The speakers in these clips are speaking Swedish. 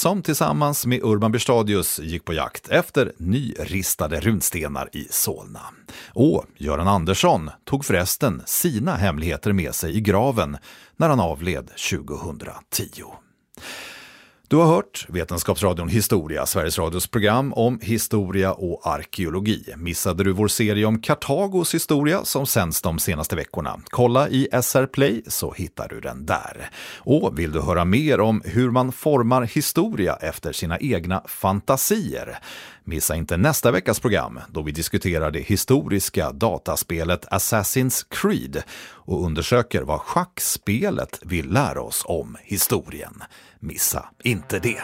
som tillsammans med Urban Berstadius gick på jakt efter nyristade runstenar i Solna. Och Göran Andersson tog förresten sina hemligheter med sig i graven när han avled 2010. Du har hört Vetenskapsradion Historia, Sveriges Radios program om historia och arkeologi. Missade du vår serie om Kartagos historia som sänds de senaste veckorna? Kolla i SR Play så hittar du den där. Och vill du höra mer om hur man formar historia efter sina egna fantasier? Missa inte nästa veckas program då vi diskuterar det historiska dataspelet Assassin's Creed och undersöker vad schackspelet vill lära oss om historien. Missa inte det.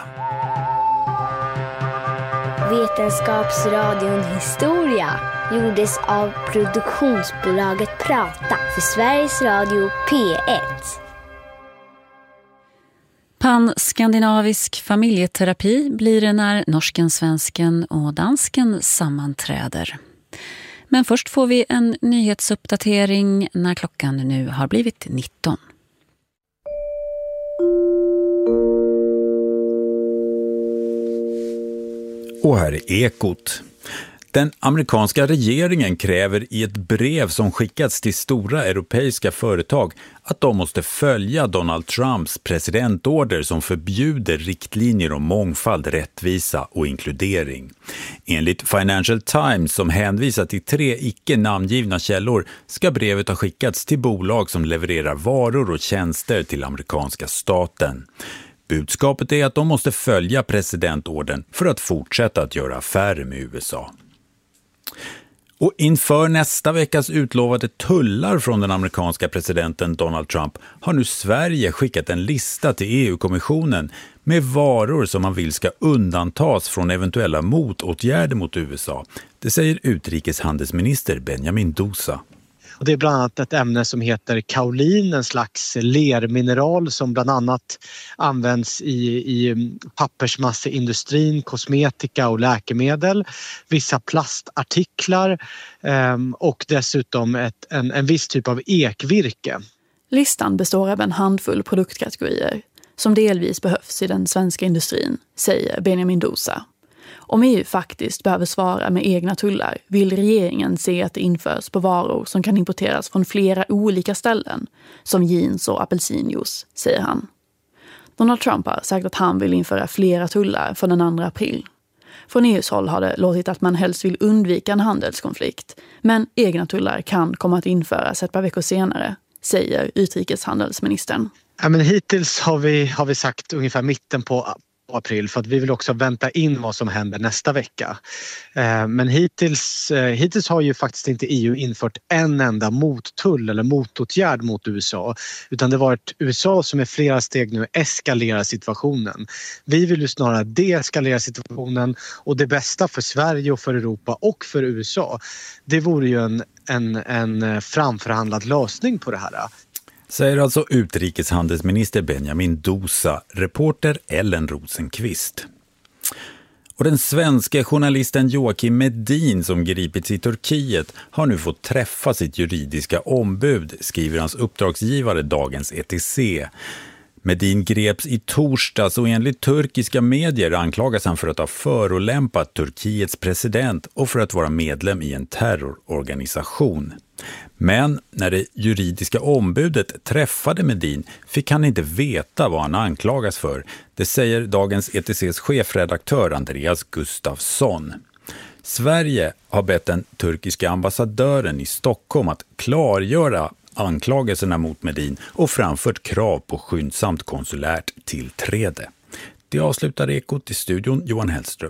Vetenskapsradion Historia gjordes av produktionsbolaget Prata för Sveriges Radio P1. Pan-skandinavisk familjeterapi blir det när norsken, svensken och dansken sammanträder. Men först får vi en nyhetsuppdatering när klockan nu har blivit 19. Och här är Ekot. Den amerikanska regeringen kräver i ett brev som skickats till stora europeiska företag att de måste följa Donald Trumps presidentorder som förbjuder riktlinjer om mångfald, rättvisa och inkludering. Enligt Financial Times, som hänvisar till 3 icke-namngivna källor, ska brevet ha skickats till bolag som levererar varor och tjänster till amerikanska staten. Budskapet är att de måste följa presidentorden för att fortsätta att göra affärer med USA. Och inför nästa veckas utlovade tullar från den amerikanska presidenten Donald Trump har nu Sverige skickat en lista till EU-kommissionen med varor som man vill ska undantas från eventuella motåtgärder mot USA. Det säger utrikeshandelsminister Benjamin Dousa. Och det är bland annat ett ämne som heter kaolin, en slags lermineral som bland annat används i pappersmasseindustrin, kosmetika och läkemedel, vissa plastartiklar och dessutom en viss typ av ekvirke. Listan består av en handfull produktkategorier som delvis behövs i den svenska industrin, säger Benjamin Dousa. Om EU faktiskt behöver svara med egna tullar vill regeringen se att det införs på varor som kan importeras från flera olika ställen, som jeans och apelsinjuice, säger han. Donald Trump har sagt att han vill införa flera tullar från den 2 april. Från EUs håll har det låtit att man helst vill undvika en handelskonflikt, men egna tullar kan komma att införas ett par veckor senare, säger utrikeshandelsministern. Ja, men hittills har vi sagt ungefär mitten på april för att vi vill också vänta in vad som händer nästa vecka. Men hittills har ju faktiskt inte EU infört en enda mottull eller motåtgärd mot USA, utan det har varit USA som i flera steg nu eskalerar situationen. Vi vill ju snarare deeskalera situationen, och det bästa för Sverige och för Europa och för USA, det vore ju en framförhandlad lösning på det här. Säger alltså utrikeshandelsminister Benjamin Dousa, reporter Ellen Rosenqvist. Och den svenska journalisten Joakim Medin, som gripits i Turkiet, har nu fått träffa sitt juridiska ombud, skriver hans uppdragsgivare Dagens ETC. Medin greps i torsdags och enligt turkiska medier anklagas han för att ha förolämpat Turkiets president och för att vara medlem i en terrororganisation. Men när det juridiska ombudet träffade Medin fick han inte veta vad han anklagas för. Det säger Dagens ETCs chefredaktör Andreas Gustafsson. Sverige har bett den turkiska ambassadören i Stockholm att klargöra anklagelserna mot Medin och framfört krav på skyndsamt konsulärt tillträde. Det avslutar Ekot i studion, Johan Hellström.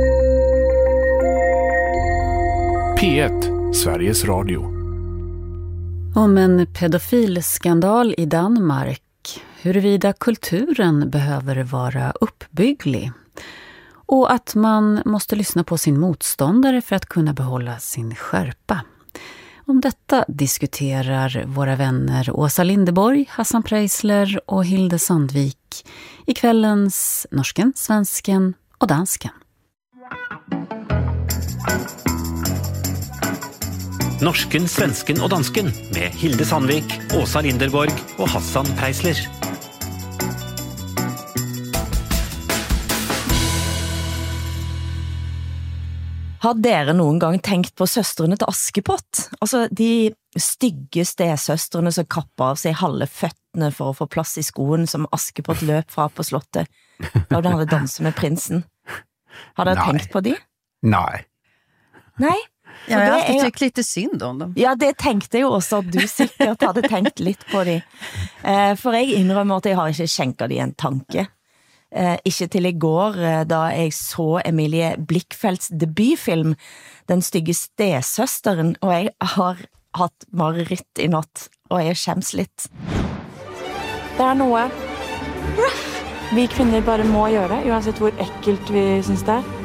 P1, Sveriges Radio. Om en pedofilskandal i Danmark, huruvida kulturen behöver vara uppbygglig och att man måste lyssna på sin motståndare för att kunna behålla sin skärpa. Om detta diskuterar våra vänner Åsa Linderborg, Hassan Preisler och Hilde Sandvik i kvällens Norsken, Svensken och Dansken. Norsken, Svensken och Dansken med Hilde Sandvik, Åsa Linderborg och Hassan Preisler. Har dere noen gang tenkt på søstrene til Askepott? Altså de stygge stesøstrene som kapper av seg halve føttene for å få plass i skoen som Askepott løp fra på slottet da de hadde danset med prinsen. Har dere tenkt på de? Nej. Nei? Ja, jeg har alltid tykt litt synd om dem. Ja, det tenkte jeg jo også at du sikkert hadde tenkt litt på de. For jeg innrømmer at jeg har ikke skjenket de en tanke. Ikke til i går, da jeg så Emilie Blikkfeldts debutfilm, Den stygge stesøsteren, og jeg har hatt mareritt i natt, og jeg skjems litt. Det er noe vi kvinner bare må gjøre, uansett hvor ekkelt vi synes det er.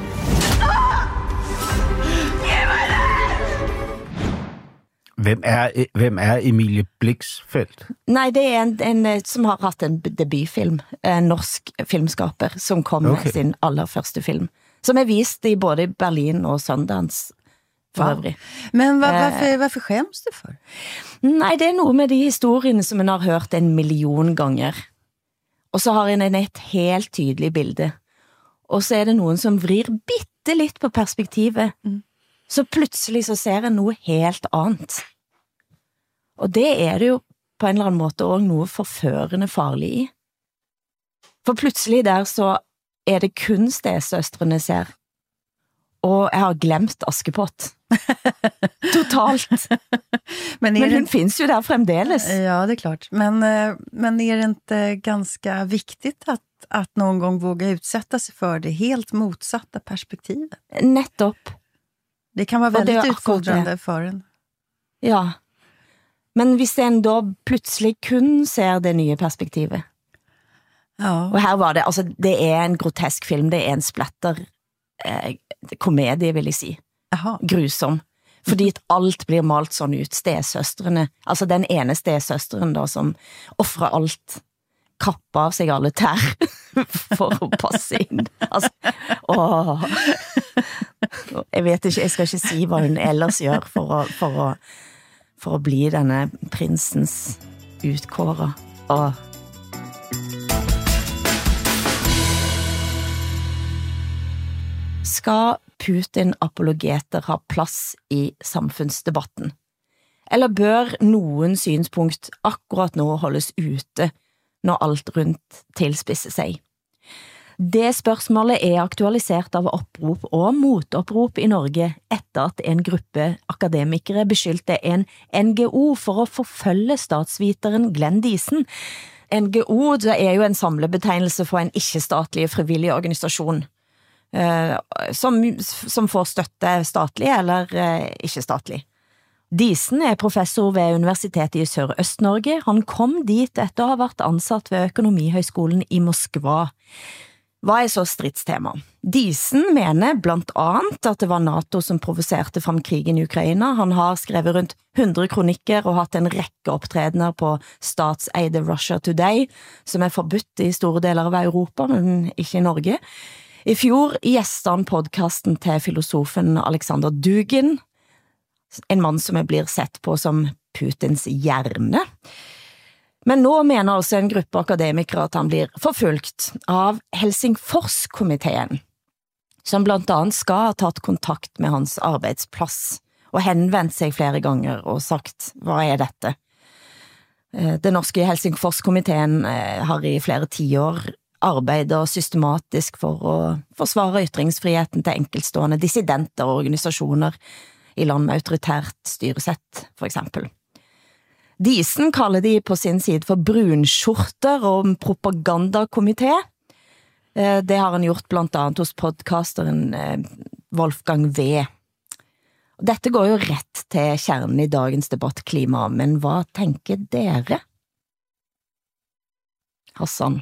Hvem er Emilie Bliksfeldt? Nei, det er en som har hatt en debutfilm, en norsk filmskaper, som kom med sin aller første film, som er vist i både Berlin og Sundance for øvrig. Men varför skäms du for? Nei, det er noe med de historiene som en har hørt 1 million ganger. Og så har en et helt tydelig bilde. Og så er det noen som vrir bitte litt på perspektivet. Så plutselig så ser en noe helt annet. Og det er det jo på en eller annen måte også noe forførende farlig i. For plutselig der så er det kun stesøstrene ser. Og jeg har glemt Askepott. Totalt. Men hun finns ju där fremdeles. Ja, det är klart. Men är det inte ganska viktigt att någon gång våga utsätta sig för det helt motsatta perspektivet? Nettopp. Det kan vara väldigt utfordrande för en. Ja. Men hvis en då plutselig kun ser det nye perspektivet. Ja. Og her var det, altså det er en grotesk film, det er en splatter komedie, vil jeg si. Aha. Grusom. Fordi at alt blir malt sånn ut. Stesøstrene, altså den ene stesøsteren da, som offrer alt, kapper av seg alle tær for å passe inn. Altså, jeg vet ikke, jeg skal ikke si hva hun ellers gjør for å bli denne prinsens utkårer. Skal Putin-apologeter ha plass i samfunnsdebatten? Eller bør noen synspunkt akkurat nå holdes ute når alt rundt tilspisser seg? Det spørsmålet er aktualisert av opprop og motopprop i Norge etter at en gruppe akademikere beskyldte en NGO for å forfølge statsviteren Glenn Diesen. NGO det er jo en samlebetegnelse for en ikke-statlig frivillig organisasjon. Som får støtte statlig eller ikke statlig. Diesen er professor ved Universitetet i Sør-Øst-Norge. Han kom dit etter å ha vært ansatt ved Økonomihøgskolen i Moskva. Hva er så stridstema? Diesen mener blant annet at det var NATO som provoserte fram krigen i Ukraina. Han har skrevet rundt 100 kronikker og hatt en rekke opptredener på statseide Russia Today, som er forbudt i store deler av Europa, men ikke i Norge. I fjor gjestet han podcasten til filosofen Alexander Dugin, en mann som blir sett på som Putins hjerne. Men nå mener altså en gruppe akademikere at han blir forfulgt av Helsingforskomiteen, som blant annet skal ha tatt kontakt med hans arbeidsplass og henvendt seg flere ganger og sagt, hva er dette? Den norske Helsingforskomiteen har i flere tiår arbeider systematisk for å forsvare ytringsfriheten til enkeltstående dissidenter og organisasjoner i land med autoritært styresett, for eksempel. Diesen kaller de på sin side for brunskjorter og propagandakomité. Det har han gjort blant annet hos podcasteren Wolfgang V. Dette går jo rett til kjernen i dagens debatt klima, men hva tenker dere? Hassan?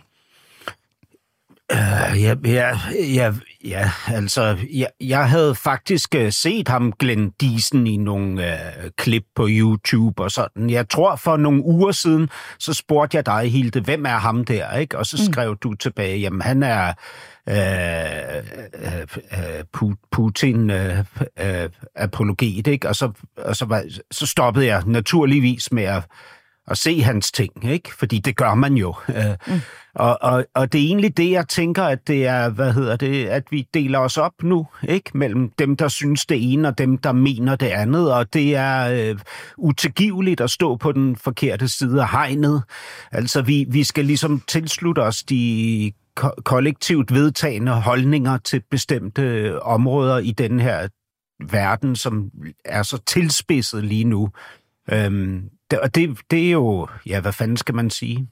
Jeg havde faktisk set ham Glenn Diesen i nogle klip på YouTube og sådan. Jeg tror for nogle uger siden, så spurgte jeg dig, Hilde, hvem er ham der, ikke? Og så skrev du tilbage, jamen han er Putin-apologet, ikke? Og så stoppede jeg naturligvis med at se hans ting, ikke? Fordi det gør man jo. Og det er egentlig det, jeg tænker, at det er, at vi deler os op nu, ikke? Mellem dem, der synes det ene, og dem, der mener det andet, og det er utilgiveligt at stå på den forkerte side af hegnet. Altså, vi skal ligesom tilslutte os de kollektivt vedtagende holdninger til bestemte områder i den her verden, som er så tilspidset lige nu. Og det er jo, ja, hvad fanden skal man sige?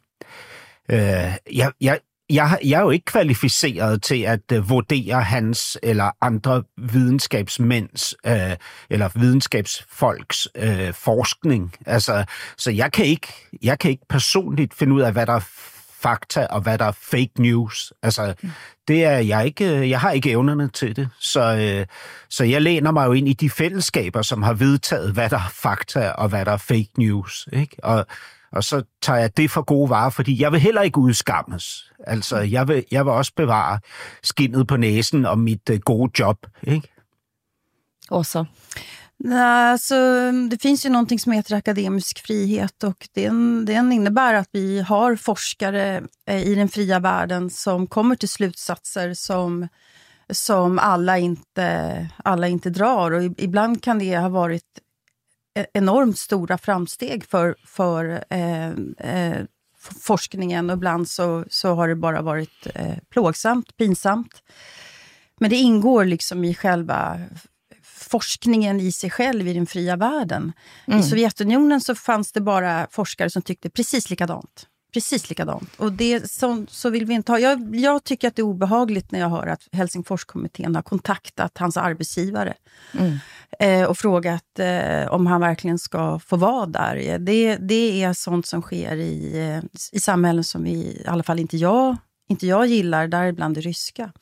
Jeg er jo ikke kvalificeret til at vurdere hans eller andre videnskabsmænds eller videnskabsfolks forskning. Altså, så jeg kan ikke personligt finde ud af, hvad der er fakta og hvad der er fake news. Altså, det er jeg ikke. Jeg har ikke evnerne til det. Så jeg læner mig jo ind i de fællesskaber, som har vedtaget, hvad der er fakta og hvad der er fake news. Ikke? Og så tager jeg det for gode varer, fordi jeg vil heller ikke udskammes. Altså, jeg vil også bevare skinnet på næsen om mit gode job. Ikke? Åsa? Alltså, det finns ju någonting som heter akademisk frihet och den innebär att vi har forskare i den fria världen som kommer till slutsatser som alla inte drar, och ibland kan det ha varit enormt stora framsteg för forskningen, och ibland så har det bara varit plågsamt, pinsamt. Men det ingår liksom i själva forskningen i sig själv i den fria världen. I Sovjetunionen så fanns det bara forskare som tyckte precis likadant. Och det så vill vi inte ha. Jag tycker att det är obehagligt när jag hör att Helsingforskommittén har kontaktat hans arbetsgivare och frågat om han verkligen ska få vara där. Det är sånt som sker i samhällen som i alla fall inte jag gillar, däribland det ryska.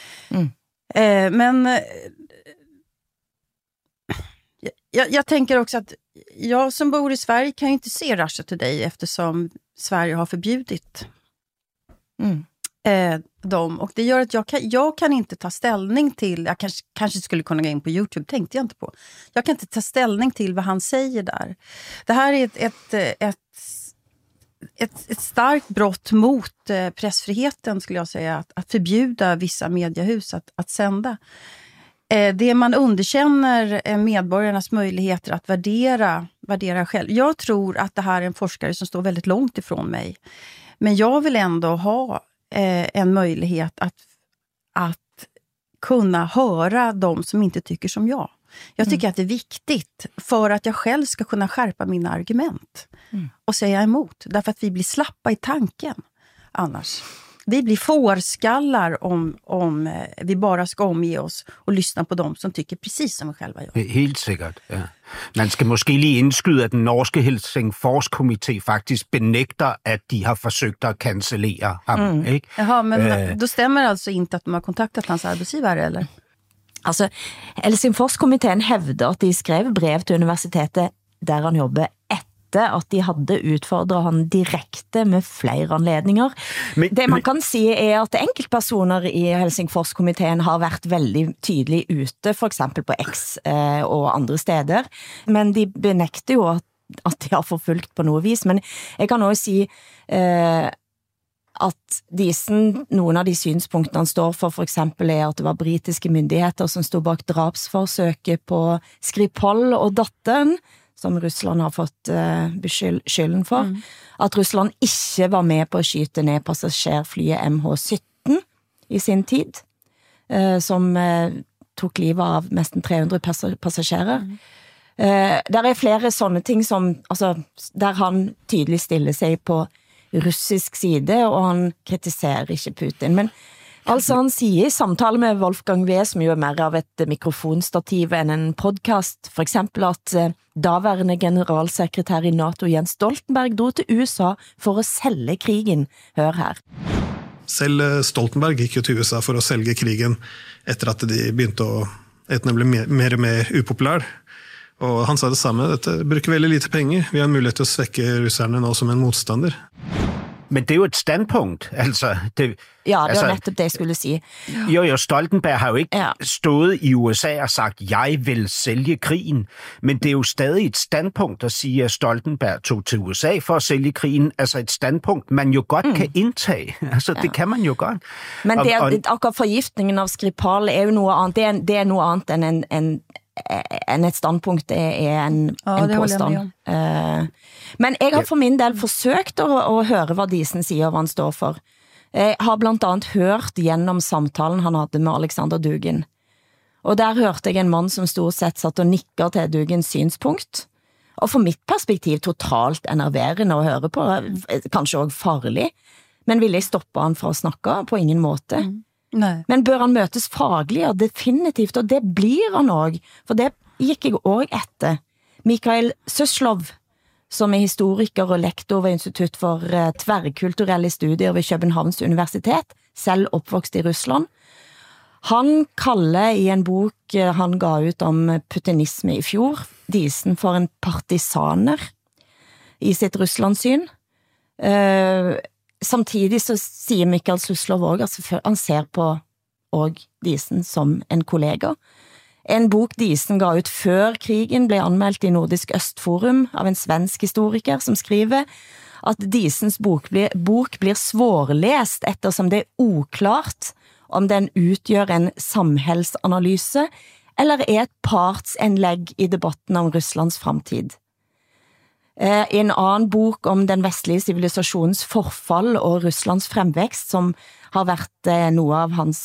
Men jag tänker också att jag som bor i Sverige kan ju inte se Russia Today eftersom Sverige har förbjudit dem. Och det gör att jag kan inte ta ställning till, jag kanske skulle kunna gå in på YouTube, tänkte jag inte på. Jag kan inte ta ställning till vad han säger där. Det här är ett starkt brott mot pressfriheten, skulle jag säga, att förbjuda vissa mediehus att sända. Det man underkänner medborgarnas möjligheter att värdera själv. Jag tror att det här är en forskare som står väldigt långt ifrån mig. Men jag vill ändå ha en möjlighet att kunna höra de som inte tycker som jag. Jag tycker att det är viktigt för att jag själv ska kunna skärpa mina argument och säga emot. Därför att vi blir slappa i tanken annars. Vi blir fårskallar om vi bara ska omge oss och lyssna på dem som tycker precis som vi själva gör. Helt sikkert, ja. Man skal måske lige indskyde, at den norske Helsingforskomité faktisk benægter, at de har forsøgt at cancellere ham. Ikke? Jaha, men då stämmer alltså inte att de har kontaktat hans arbetsgivare, eller? Altså, Helsingforskommiteen hævder at de skrev brev til universitetet der han jobber at de hadde utfordret han direkte med flere anledninger. Det man kan si er at enkeltpersoner i Helsingforskomiteen har vært veldig tydelig ute, for eksempel på X og andre steder, men de benekter jo at de har forfulgt på noe vis. Men jeg kan også si at noen av de synspunktene han står for eksempel er at det var britiske myndigheter som stod bak drapsforsøket på Skripal og datteren, som Russland har fått skylden for, at Russland ikke var med på å skyte ned passasjerflyet MH17 i sin tid, som tok livet av nesten 300 passasjerer. Der er flere sånne ting som, altså, der han tydelig stiller seg på russisk side, og han kritiserer ikke Putin. Men altså han sier i samtale med Wolfgang V, som jo er mer av et mikrofonstativ enn en podcast, for eksempel at daværende generalsekretær i NATO Jens Stoltenberg dro til USA for å selge krigen. Hør her. Selv Stoltenberg gikk jo til USA for å selge krigen etter at de begynte å bli mer og mer upopulær. Og han sa det samme, dette bruker veldig lite penger. Vi har en mulighet til å svekke russerne nå som en motstander. Men det er jo et standpunkt, altså. Det var netop det, jeg skulle sige. Jo, Stoltenberg har jo ikke stået i USA og sagt, jeg vil sælge krigen, men det er jo stadig et standpunkt at sige, at Stoltenberg tog til USA for at sælge krigen, altså et standpunkt, man jo godt kan indtage. Altså, det kan man jo godt. Men akkurat forgiftningen av Skripal er jo noe annet, det er noe annet enn et standpunkt, det er en påstand. Men jeg har for min del forsøkt å høre hva Diesen sier, hva han står for. Jeg har blant annet hørt gjennom samtalen han hadde med Alexander Dugin. Og der hørte jeg en mann som stort sett satt og nikker til Dugins synspunkt. Og for mitt perspektiv totalt enerverende å høre på, kanskje også farlig. Men ville jeg stoppe han fra å snakke? På ingen måte. Nei. Men bør han møtes faglig? Ja, definitivt, og det blir han også. For det gikk jeg også etter. Mikael Suslov, som er historiker og lektor ved Institutt for tverrkulturelle studier ved Københavns Universitet, selv oppvokst i Russland. Han kaller i en bok han ga ut om putinisme i fjor, Diesen for en partisaner i sitt Russlandssyn. Samtidig så sier Mikael Suslov også at han ser på Diesen som en kollega. En bok Diesen ga ut før krigen ble anmeldt i Nordisk Østforum av en svensk historiker som skriver at Diesens bok blir svårlest ettersom det er oklart om den utgjør en samhällsanalyse eller er et partsinnlegg i debatten om Russlands framtid. En annen bok om den vestlige sivilisasjonens forfall og Russlands fremvekst, som har vært noe av hans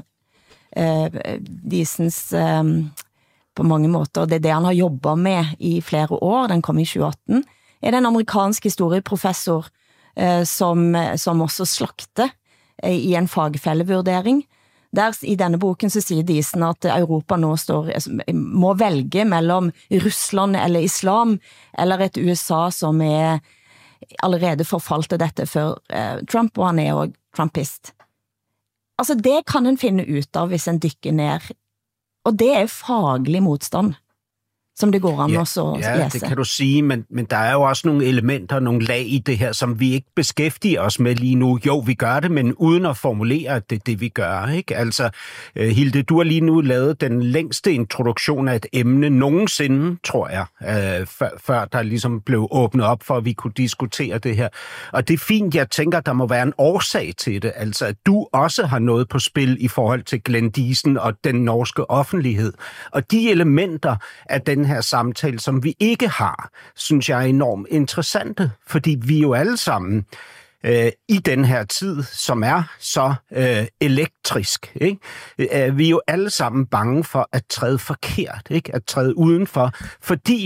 Diesens på mange måter, det er det han har jobbet med i flere år, den kom i 2018, er det en amerikansk historieprofessor som også slakte i en fagfellevurdering. Der i denne boken så sier Diesen at Europa nå må velge mellom Russland eller islam, eller et USA som er allerede forfalt til dette før Trump, og han er også trumpist. Altså det kan en finne ut av hvis en dykker ned, og det er faglig motstand, som det går an også å lese. Ja, det kan du sige, men der er jo også nogle elementer, nogle lag i det her, som vi ikke beskæftiger os med lige nu. Jo, vi gør det, men uden at formulere, at det er det, vi gør, ikke? Altså, Hilde, du har lige nu lavet den længste introduktion af et emne nogensinde, tror jeg, før der ligesom blev åbnet op for, at vi kunne diskutere det her. Og det er fint, jeg tænker, der må være en årsag til det, altså at du også har noget på spil i forhold til Glenn Diesen og den norske offentlighed. Og de elementer af den her samtale, som vi ikke har, synes jeg er enormt interessante, fordi vi jo alle sammen i den her tid, som er så elektrisk, ikke? Vi er jo alle sammen bange for at træde forkert, ikke? At træde udenfor, fordi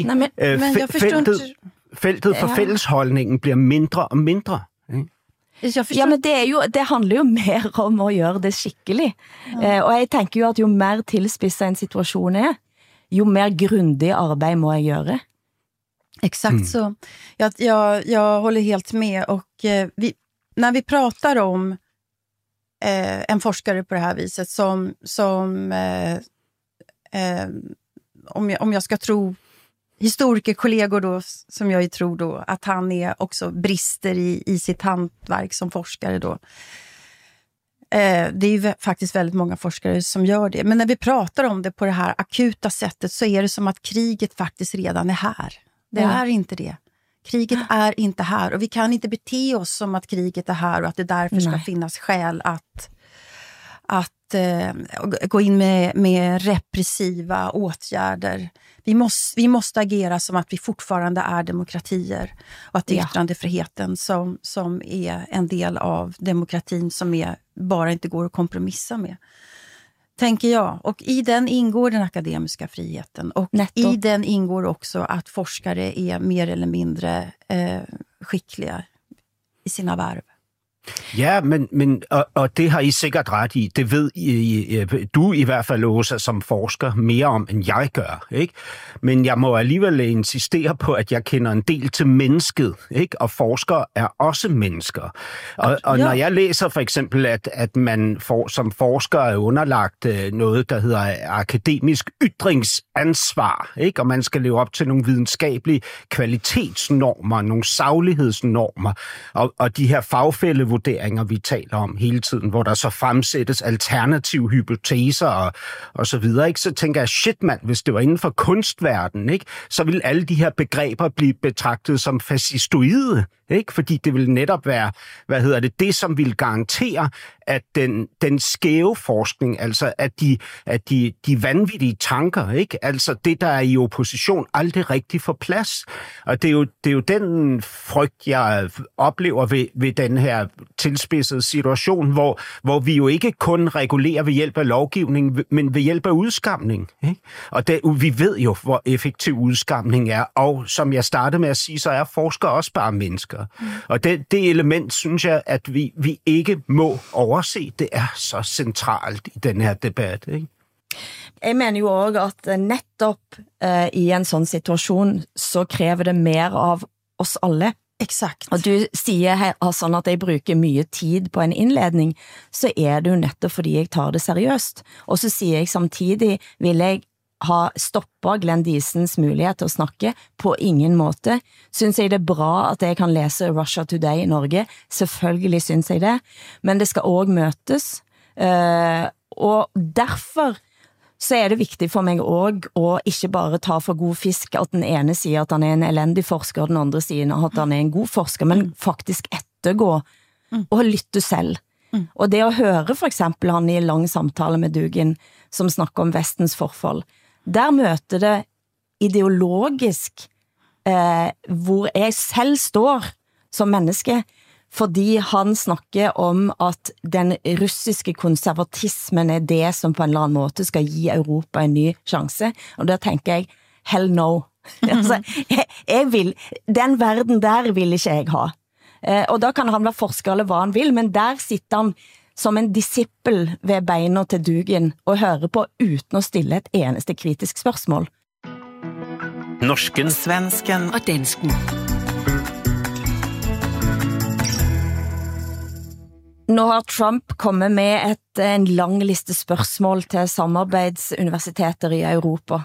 feltet for fællesholdningen bliver mindre og mindre. Ikke? Ja, men det handler jo mer om å gjøre det skikkelig. Og jeg tenker jo at jo mer tilspisset en situation er, jo mer grundig arbeid må jeg göra. Exakt så. Jag håller helt med, och när vi pratar om en forskare på det här viset som om jag ska tro historikerkollegor då, som jag ju tror då, att han är också brister i sitt hantverk som forskare då. Det är ju faktiskt väldigt många forskare som gör det. Men när vi pratar om det på det här akuta sättet så är det som att kriget faktiskt redan är här. Det är inte det. Kriget är inte här, och vi kan inte bete oss som att kriget är här och att det därför ska finnas skäl att gå in med repressiva åtgärder. Vi måste agera som att vi fortfarande är demokratier, och att yttrandefriheten som är en del av demokratin som bara inte går att kompromissa med, tänker jag. Och i den ingår den akademiska friheten, och i den ingår också att forskare är mer eller mindre skickliga i sina värv. Ja, men og det har I sikkert ret i. Det ved du i hvert fald, Åsa, som forsker mere om, end jeg gør. Ikke? Men jeg må alligevel insistere på, at jeg kender en del til mennesket, ikke? Og forskere er også mennesker. Og når jeg læser for eksempel, at man som forsker er underlagt noget, der hedder akademisk ytringsansvar, ikke? Og man skal leve op til nogle videnskabelige kvalitetsnormer, nogle saglighedsnormer, og de her fagfællevurderinger, vi taler om hele tiden, hvor der så fremsættes alternative hypoteser og så videre, ikke? Så tænker jeg, shit mand, hvis det var inden for kunstverdenen, ikke? Så ville alle de her begreber blive betragtet som fascistoide, ikke? Fordi det ville netop være, det som ville garantere, at den skæve forskning, altså at de vanvittige tanker, ikke? Altså det, der er i opposition, aldrig rigtig får plads. Og det er jo den frygt, jeg oplever ved den her tilspidsede situation, hvor vi jo ikke kun regulerer ved hjælp af lovgivning, men ved hjælp af udskamning, ikke? Og vi ved jo, hvor effektiv udskamning er, og som jeg startede med at sige, så er forskere også bare mennesker. Og det element, synes jeg, at vi ikke må overse. Det er så centralt i den her debat, ikke? Jeg mener jo også, at netop i en sådan situation, så kræver det mere av oss alle. Exakt. Og du siger her, sådan at jeg bruger mye tid på en indledning, så er det jo netop fordi jeg tar det seriøst. Og så siger jeg samtidig, vil jeg ha stoppet Glenn Diesens mulighed til at snakke på ingen måte. Synes jeg det er bra at jeg kan læse Russia Today i Norge? Selvfølgelig synes jeg det. Men det skal også møtes. Og derfor så er det vigtigt for mig også at ikke bare ta for god fisk, at den ene siger, at han er en elendig forsker, og den andre siger, at han er en god forsker, men faktisk ettergå og lytte selv. Og det at høre for eksempel han i lang samtale med Dugin, som snakker om Vestens forfall, der møter det ideologisk, hvor jeg selv står som menneske, fordi han snakker om at den russiske konservatismen er det, som på en eller anden måde skal give Europa en ny chance. Og der tænker jeg, hell no. Altså, den verden der vil ikke jeg ha. Og da kan han være forsker eller hvad han vil, men der sitter han som en disciple ved beina til Dugin og hører på uden at stille et eneste kritisk spørgsmål. Norsken, svensken og dansken. Nå har Trump kommet med en lang liste spørgsmål til samarbejdsuniversiteter i Europa,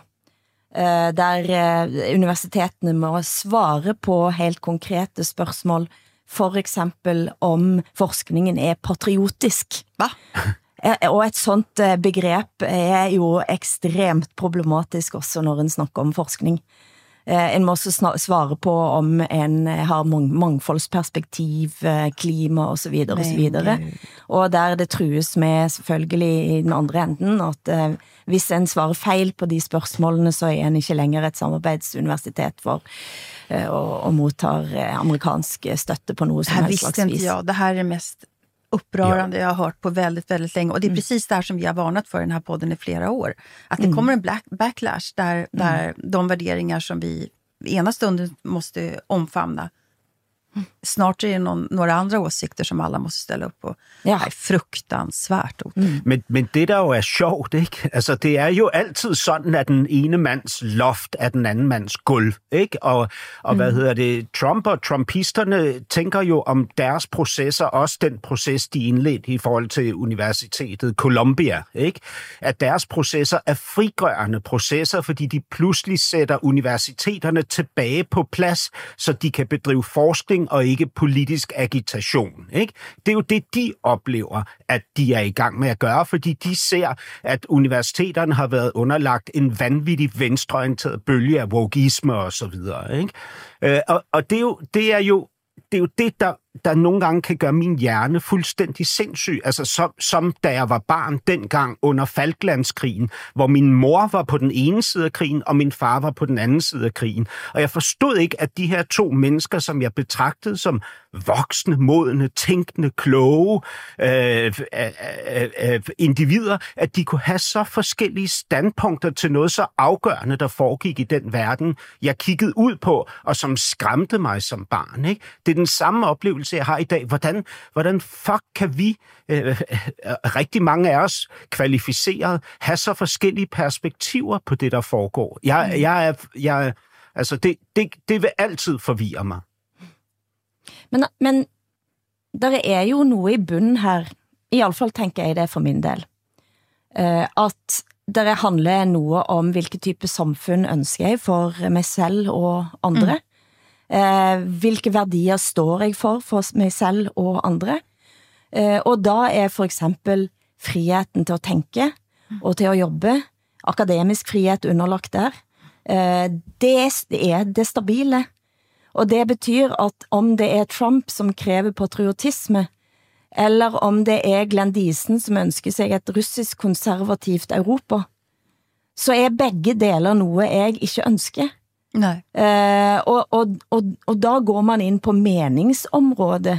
der universitetene må svare på helt konkrete spørgsmål, for eksempel om forskningen er patriotisk. Hva? Og et sånt begreb er jo ekstremt problematisk også når en snakker om forskning. En må også svare på om en har mangfoldsperspektiv, klima og så videre og så videre. Og der det trues med selvfølgelig i den andre enden at hvis en svarer feil på de spørgsmålene, så er en ikke længere et samarbejdsuniversitet for og modtar amerikansk støtte på noget som helst slags vis. Det här visste inte jag. Det här är mest upprörande jag har hört på väldigt, väldigt länge. Och det är precis där som vi har varnat för i den här podden i flera år. Att det kommer en backlash där de värderingar som vi ena stunden måste omfamna. Snart är det några andra åsikter som alla måste ställa upp på. Ja. Det är fruktansvärt. Men det der jo er sjovt, ikke? Altså, det er jo altid sådan, at den ene mands loft er den anden mands gulv, ikke? Og Trump og trumpisterne tænker jo om deres processer, også den proces, de indledte i forhold til universitetet Columbia, ikke? At deres processer er frigørende processer, fordi de pludselig sætter universiteterne tilbage på plads, så de kan bedrive forskning og ikke politisk agitation, ikke? Det er jo det, de oplever, at de er i gang med at gøre, fordi de ser, at universiteterne har været underlagt en vanvittig venstreorienteret bølge af wokeisme og så videre, ikke? Og det er jo det, der nogle gange kan gøre min hjerne fuldstændig sindssyg. Altså som da jeg var barn dengang under Falklandskrigen, hvor min mor var på den ene side af krigen, og min far var på den anden side af krigen. Og jeg forstod ikke, at de her to mennesker, som jeg betragtede som voksne, modne, tænkende, kloge individer, at de kunne have så forskellige standpunkter til noget så afgørende, der foregik i den verden, jeg kiggede ud på, og som skræmte mig som barn, ikke? Det er den samme oplevelse, oplevelse, jeg har i dag. Hvordan fuck kan vi, rigtig mange af os kvalificeret, have så forskellige perspektiver på det, der foregår? Altså, det vil altid forvirre mig. Men der er jo noget i bunden her, i alle fall tænker jeg det for min del, at der handler noget om, hvilke type samfund ønsker jeg for mig selv og andre. Hvilke værdier står jeg for mig selv og andre. Og da er for eksempel friheten til at tænke og til at jobbe, akademisk frihed underlagt der, det er det stabile. Og det betyder, at om det er Trump, som kræver patriotisme, eller om det er Glenn Diesen, som ønsker sig et russisk konservativt Europa, så er begge deler noget, jeg ikke ønsker. Nej. Og da går man ind på meningsområdet.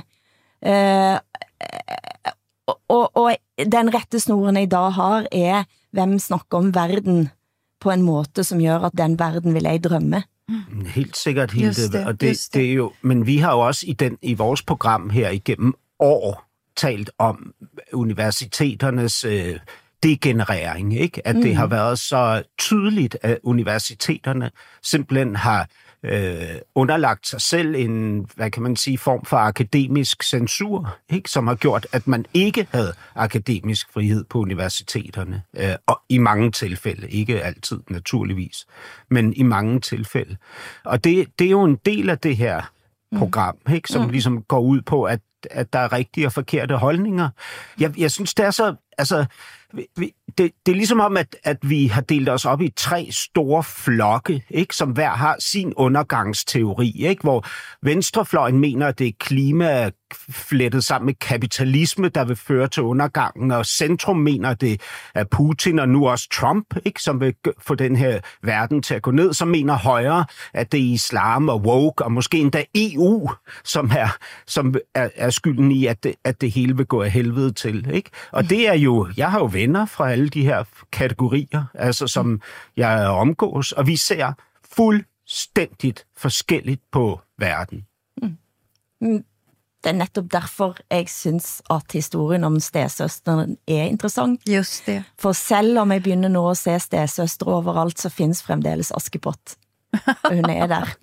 Og den rettesnoren jeg i dag har, er, hvem snakker om verden på en måde, som gør, at den verden vil jeg drømme. Helt sikkert, Hilde. Og det er jo, men vi har jo også i vores program her igennem år talt om universiteternes degenerering, ikke? At det har været så tydeligt, at universiteterne simpelthen har underlagt sig selv en, hvad kan man sige, form for akademisk censur, ikke? Som har gjort, at man ikke havde akademisk frihed på universiteterne. Og i mange tilfælde, ikke altid naturligvis, men i mange tilfælde. Og det er jo en del af det her program, ikke? Som ligesom går ud på, at der er rigtige og forkerte holdninger. Jeg synes, det er så... Altså, det er ligesom om, at vi har delt os op i 3 store flokke, ikke, som hver har sin undergangsteori, ikke, hvor venstrefløjen mener, at det er klima flettet sammen med kapitalisme, der vil føre til undergangen, og centrum mener, at det er Putin og nu også Trump, ikke, som vil få den her verden til at gå ned, som mener højre, at det er islam og woke, og måske endda EU, som er skylden i, at det hele vil gå af helvede til, ikke? Og det er jo, jeg har jo venner fra alle de her kategorier, altså som jeg omgås, og vi ser fuldstændigt forskelligt på verden. Det er netop derfor, jeg synes, at historien om stedsøsteren er interessant. Just det. For selv om jeg begynder nu at se stedsøster overalt, så findes fremdeles Askepott. Og hun er der.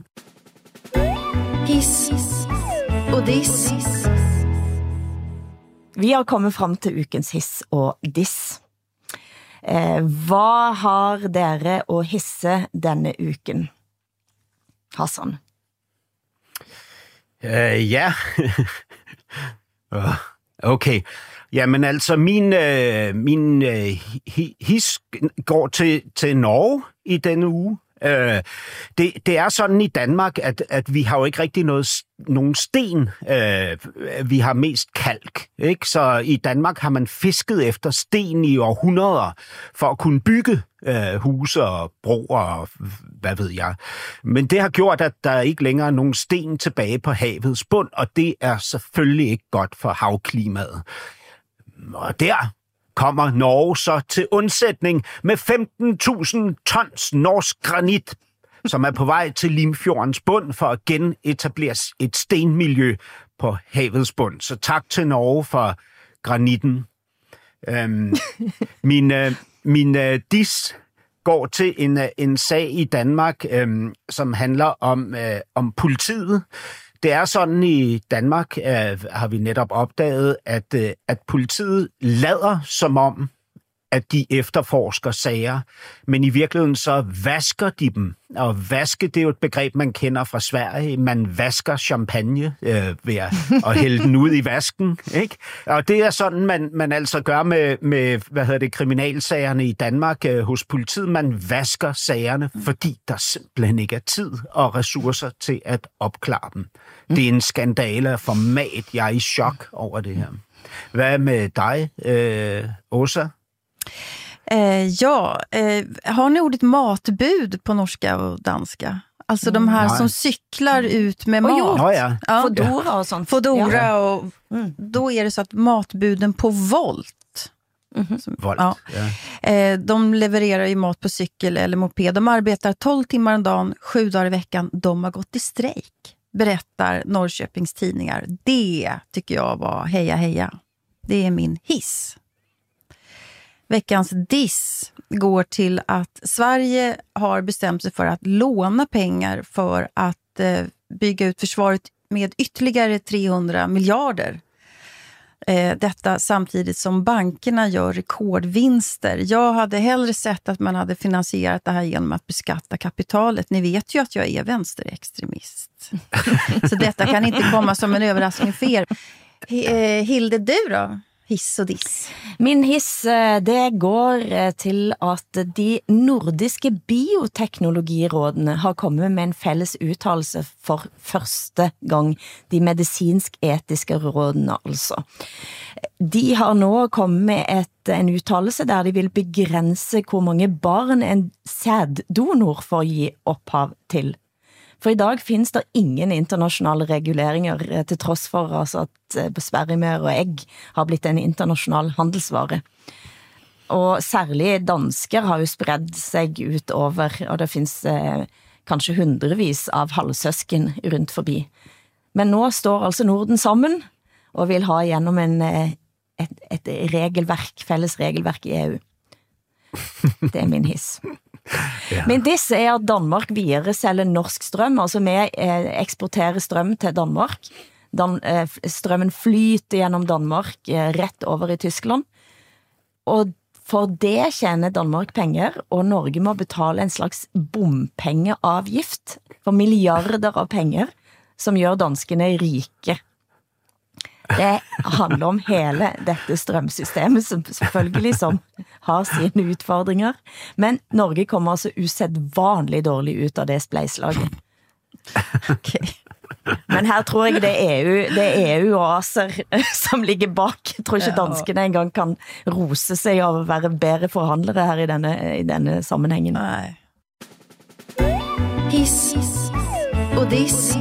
Hiss og diss. Vi har kommet frem til ukens hiss og diss. Hvad har dere at hisse denne uken? Hassan? Ja. Okay. Jamen altså, min his går til Norge i denne uge. Det er sådan i Danmark, at vi har jo ikke rigtig nogen sten. Vi har mest kalk, ikke? Så i Danmark har man fisket efter sten i århundreder for at kunne bygge huse og broer og hvad ved jeg. Men det har gjort, at der ikke længere er nogen sten tilbage på havets bund, og det er selvfølgelig ikke godt for havklimaet. Og der kommer Norge så til undsætning med 15.000 tons norsk granit, som er på vej til Limfjordens bund for at genetablere et stenmiljø på havets bund. Så tak til Norge for granitten. Min diss går til en sag i Danmark, som handler om politiet. Det er sådan i Danmark, har vi netop opdaget, at politiet lader som om, at de efterforsker sager, men i virkeligheden så vasker de dem. Og vaske, det er jo et begreb, man kender fra Sverige. Man vasker champagne ved at hælde den ud i vasken, ikke? Og det er sådan, man altså gør med kriminalsagerne i Danmark hos politiet. Man vasker sagerne, fordi der simpelthen ikke er tid og ressourcer til at opklare dem. Det er en skandale af format. Jeg er i chok over det her. Hvad med dig, Åsa? Har ni ordet matbud på norska och danska? Alltså de här som cyklar ut med mat. Ja. Fodora och sånt. Fodora och då är det så att matbuden på Volt. Volt. Ja. De levererar ju mat på cykel eller moped. De arbetar 12 timmar om dagen, 7 dagar i veckan. De har gått i strejk. berättar Norrköpings tidningar. Det tycker jag var heja heja. Det är min hiss. Veckans diss går till att Sverige har bestämt sig för att låna pengar för att bygga ut försvaret med ytterligare 300 miljarder. Detta samtidigt som bankerna gör rekordvinster. Jag hade hellre sett att man hade finansierat det här genom att beskatta kapitalet. Ni vet ju att jag är vänsterextremist. Så detta kan inte komma som en överraskning för er. Hilde, du då? Hiss og diss. Min hiss, det går til at de nordiske bioteknologirådene har kommet med en fælles uttalelse for første gang, de medicinsk-etiske rådene altså. De har nå kommet med en uttalelse der de vil begrænse hvor mange barn en sæddonor får gi ophav til. For i dag finns det ingen internationella reguleringer til tross for altså, at spermier og egg har blitt en international handelsvare. Og særlig dansker har jo spredd seg utover, og det finns kanskje hundrevis av halvsøsken rundt forbi. Men nå står altså Norden sammen og vil ha gjennom et regelverk, fælles regelverk i EU. Det er min hiss. Ja. Men disse er at Danmark videreselger norsk strøm, altså vi eksporterer strøm til Danmark. Strømmen flyter gjennom Danmark rett over i Tyskland. Og for det tjener Danmark penger, og Norge må betale en slags bompengeavgift for milliarder av penger, som gjør danskene rike. Det handler om hele dette strømsystemet, som selvfølgelig som har sine utfordringer. Men Norge kommer altså usedvanlig dårlig ut av det spleislaget. Okay. Men her tror jeg det er EU og ACER som ligger bak. Jeg tror ikke danskene engang kan rose seg av å være bedre forhandlere her i denne sammenhengen. Nej. Hiss og diss.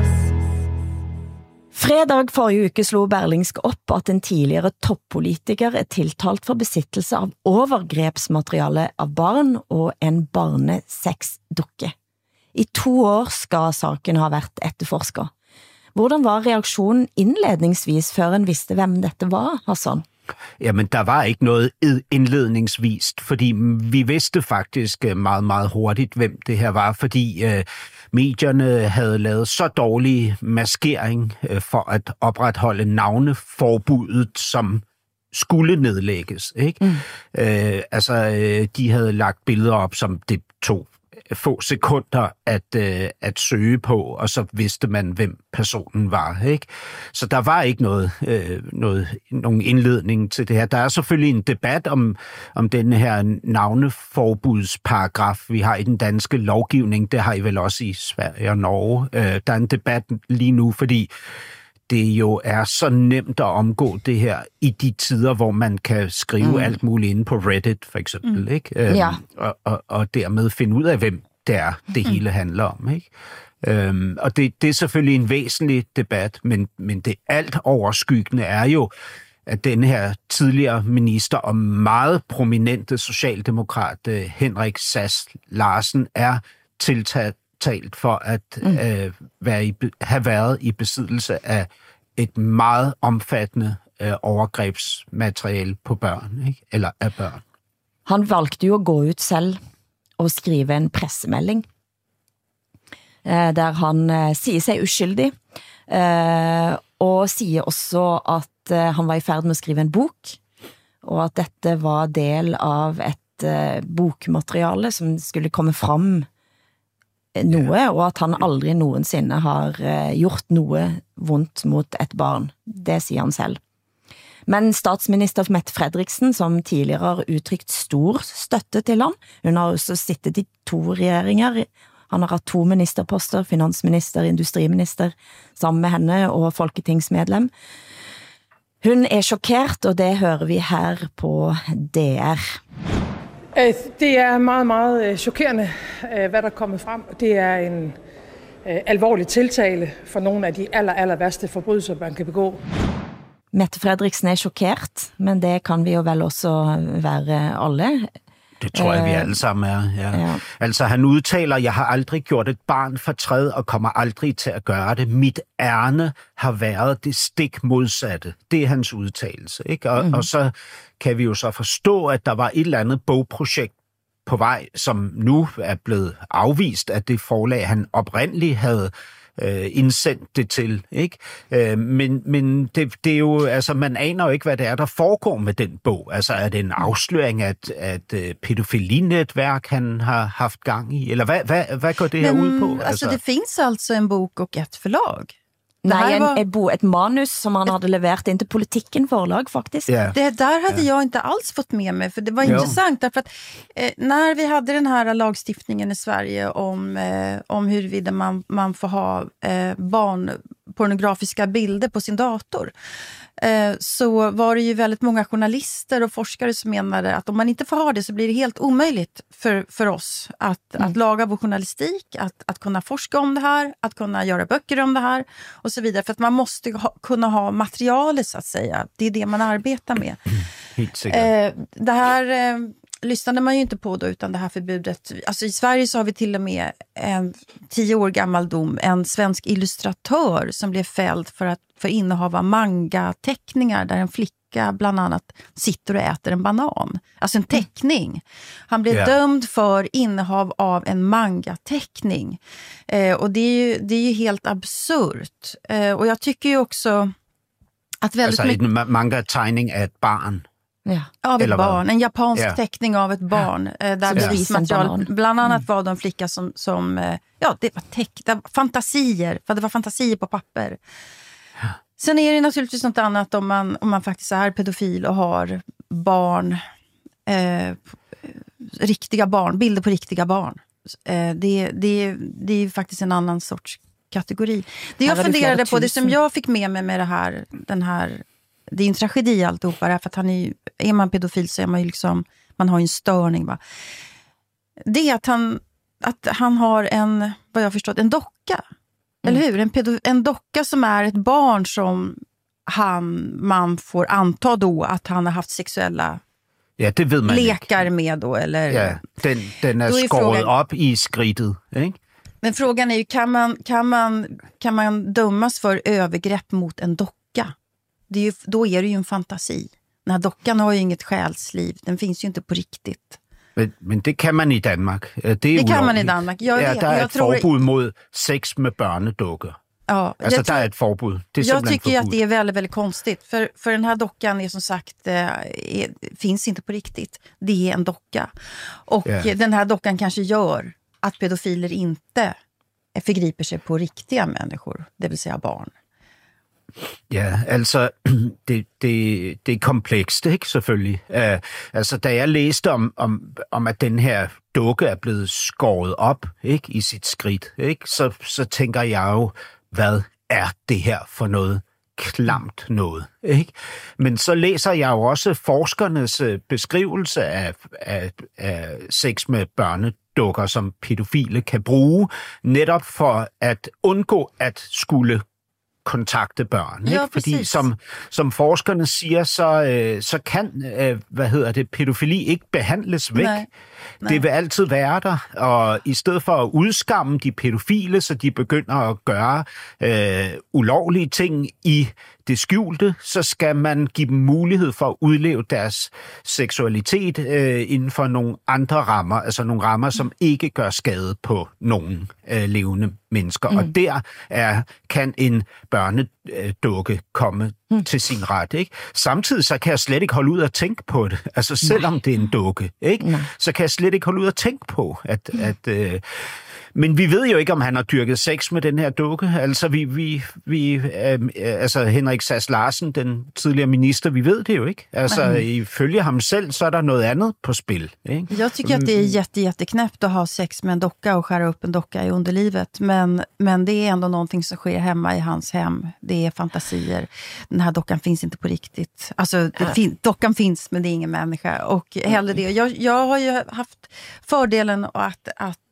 Fredag forrige uke slog Berlingske opp at en tidligere toppolitiker er tiltalt for besittelse av overgrepsmateriale av barn og en barnesexdukke. I 2 år skal saken ha vært etterforsket. Hvordan var reaktionen indledningsvis, før en visste hvem dette var, Hassan? Jamen, der var ikke noget indledningsvist, fordi vi vidste faktisk meget, meget hurtigt, hvem det her var, fordi medierne havde lavet så dårlig maskering for at opretholde navneforbuddet, som skulle nedlægges. Ikke? De havde lagt billeder op, som det tog få sekunder at søge på, og så vidste man, hvem personen var. Ikke? Så der var ikke nogen indledning til det her. Der er selvfølgelig en debat om den her navneforbudsparagraf, vi har i den danske lovgivning. Det har I vel også i Sverige og Norge. Der er en debat lige nu, fordi det jo er så nemt at omgå det her i de tider, hvor man kan skrive alt muligt inde på Reddit, for eksempel. Ikke? Og dermed finde ud af, hvem det er, det hele handler om. Ikke? Og det er selvfølgelig en væsentlig debat, men det alt overskyggende er jo, at den her tidligere minister og meget prominente socialdemokrat Henrik Sass Larsen er tiltalt for at have været i besiddelse af et meget omfattende overgrebsmateriale på børn, ikke? Eller af børn. Han valgte jo at gå ud selv og skrive en pressemelding, der han siger sig uskyldig, og siger også at han var i færd med at skrive en bok, og at dette var del av et bokmateriale som skulle komme frem noe, og at han aldrig nogensinde har gjort noe vondt mot et barn. Det siger han selv. Men statsminister Mette Frederiksen, som tidligere har udtrykt stor støtte til ham, hun har også sittet i 2 regjeringer, han har haft 2 ministerposter, finansminister, industriminister, sammen med henne og folketingsmedlem. Hun er chokeret, og det hører vi her på DR. Det er meget, meget chokerende, hvad der er kommet frem. Det er en alvorlig tiltale for nogle af de aller værste forbrydelser, man kan begå. Mette Frederiksen er chokeret, men det kan vi jo vel også være alle. det tror jag vi alle sammen er. Ja. Altså han udtaler, jeg har aldrig gjort et barn fortræd og kommer aldrig til at gøre det. Mit ærne har været det stik modsatte. Det er hans udtalelse. Ikke? Og så kan vi jo så forstå, at der var et eller andet bogprojekt på vej, som nu er blevet afvist af det forlag, han oprindeligt havde indsendt det til, ikke? Men det er jo, altså man aner jo ikke, hvad det er, der foregår med den bog. Altså er det en afsløring af et pædofilinetværk, han har haft gang i? Eller hvad går det her ud på? Altså det finns alltså en bok och ett förlag. Nej, ett manus som han hade levererat in till Politiken förlag faktiskt. Yeah. Det där hade jag inte alls fått med mig, för det var intressant därför att när vi hade den här lagstiftningen i Sverige om huruvida man får ha barnpornografiska bilder på sin dator, så var det ju väldigt många journalister och forskare som menade att om man inte får ha det så blir det helt omöjligt för oss att laga vår journalistik, att kunna forska om det här, att kunna göra böcker om det här och så vidare, för att man måste kunna ha materialet så att säga. Det är det man arbetar med. Det här lyssnade man ju inte på då, utan det här förbudet. Alltså i Sverige så har vi till och med en 10 år gammal dom, en svensk illustratör som blev fälld för innehav av manga-teckningar där en flicka bland annat sitter och äter en banan. Alltså en teckning. Han blev dömd för innehav av en manga-teckning. Och det är ju helt absurt. Och jag tycker ju också att väldigt mycket... Alltså en manga-tegning är ett barn. Av ett barn, en japansk teckning av ett barn där bevismaterial bland annat var en flicka som det var fantasier, för det var fantasier på papper. Sen är det naturligtvis något annat om man faktiskt är pedofil och har barn, riktiga barn, bilder på riktiga barn. Det är ju faktiskt en annan sorts kategori. Det jag funderade på, det som jag fick med mig med den här, det är en tragedi alltihopa, för att är man pedofil så är man ju liksom, man har ju en störning, va. Det är att han har vad jag förstått, en docka. Eller hur? En docka som är ett barn som man får anta då att han har haft sexuella det vet man lekar med då, eller... Ja, den är skåret upp i skridtet, inte? Men frågan är ju, kan man dömas för övergrepp mot en docka? Då är det ju en fantasi. Den här dockan har ju inget själsliv. Den finns ju inte på riktigt. Men det kan man i Danmark. Det kan man i Danmark. Der er et forbud mod sex med børnedukker. Ja, alltså det är ett förbud. Jag tycker ju att det är väldigt, väldigt konstigt. För den här dockan är som sagt finns inte på riktigt. Det är en docka. Och den här dockan kanske gör att pedofiler inte förgriper sig på riktiga människor. Det vill säga barn. Ja, altså, det er komplekst, ikke, selvfølgelig. Altså, da jeg læste om at den her dukke er blevet skåret op, ikke, i sit skridt, ikke, så tænker jeg jo, hvad er det her for noget klamt noget, ikke? Men så læser jeg jo også forskernes beskrivelse af sex med børnedukker, som pædofile kan bruge, netop for at undgå at skulle kontakte børn, ikke? Fordi som forskerne siger, så kan pædofili ikke behandles væk. Nej. Det vil altid være der, og i stedet for at udskamme de pædofile, så de begynder at gøre ulovlige ting i det skjulte, så skal man give dem mulighed for at udleve deres seksualitet inden for nogle andre rammer, altså nogle rammer, som ikke gør skade på nogen levende mennesker. Og der kan en børnedukke komme til sin ret, ikke? Samtidig så kan jeg slet ikke holde ud at tænke på det. Altså selvom det er en dukke, ikke? Så kan jeg slet ikke holde ud at tænke på, at men vi ved jo ikke, om han har dyrket sex med den her dukke. Altså, altså Henrik Sass Larsen, den tidligere minister, vi ved det jo ikke. Altså, ifølge ham selv, så är det något annat på spil. Ikke? Jag tycker att det är jätteknäppt att ha sex med en docka och skära upp en docka i underlivet. Men det är ändå någonting som sker hemma i hans hem. Det är fantasier. Den här dockan finns inte på riktigt. Alltså, dockan finns, men det är ingen människa. Och hellre det. Jag har ju haft fördelen att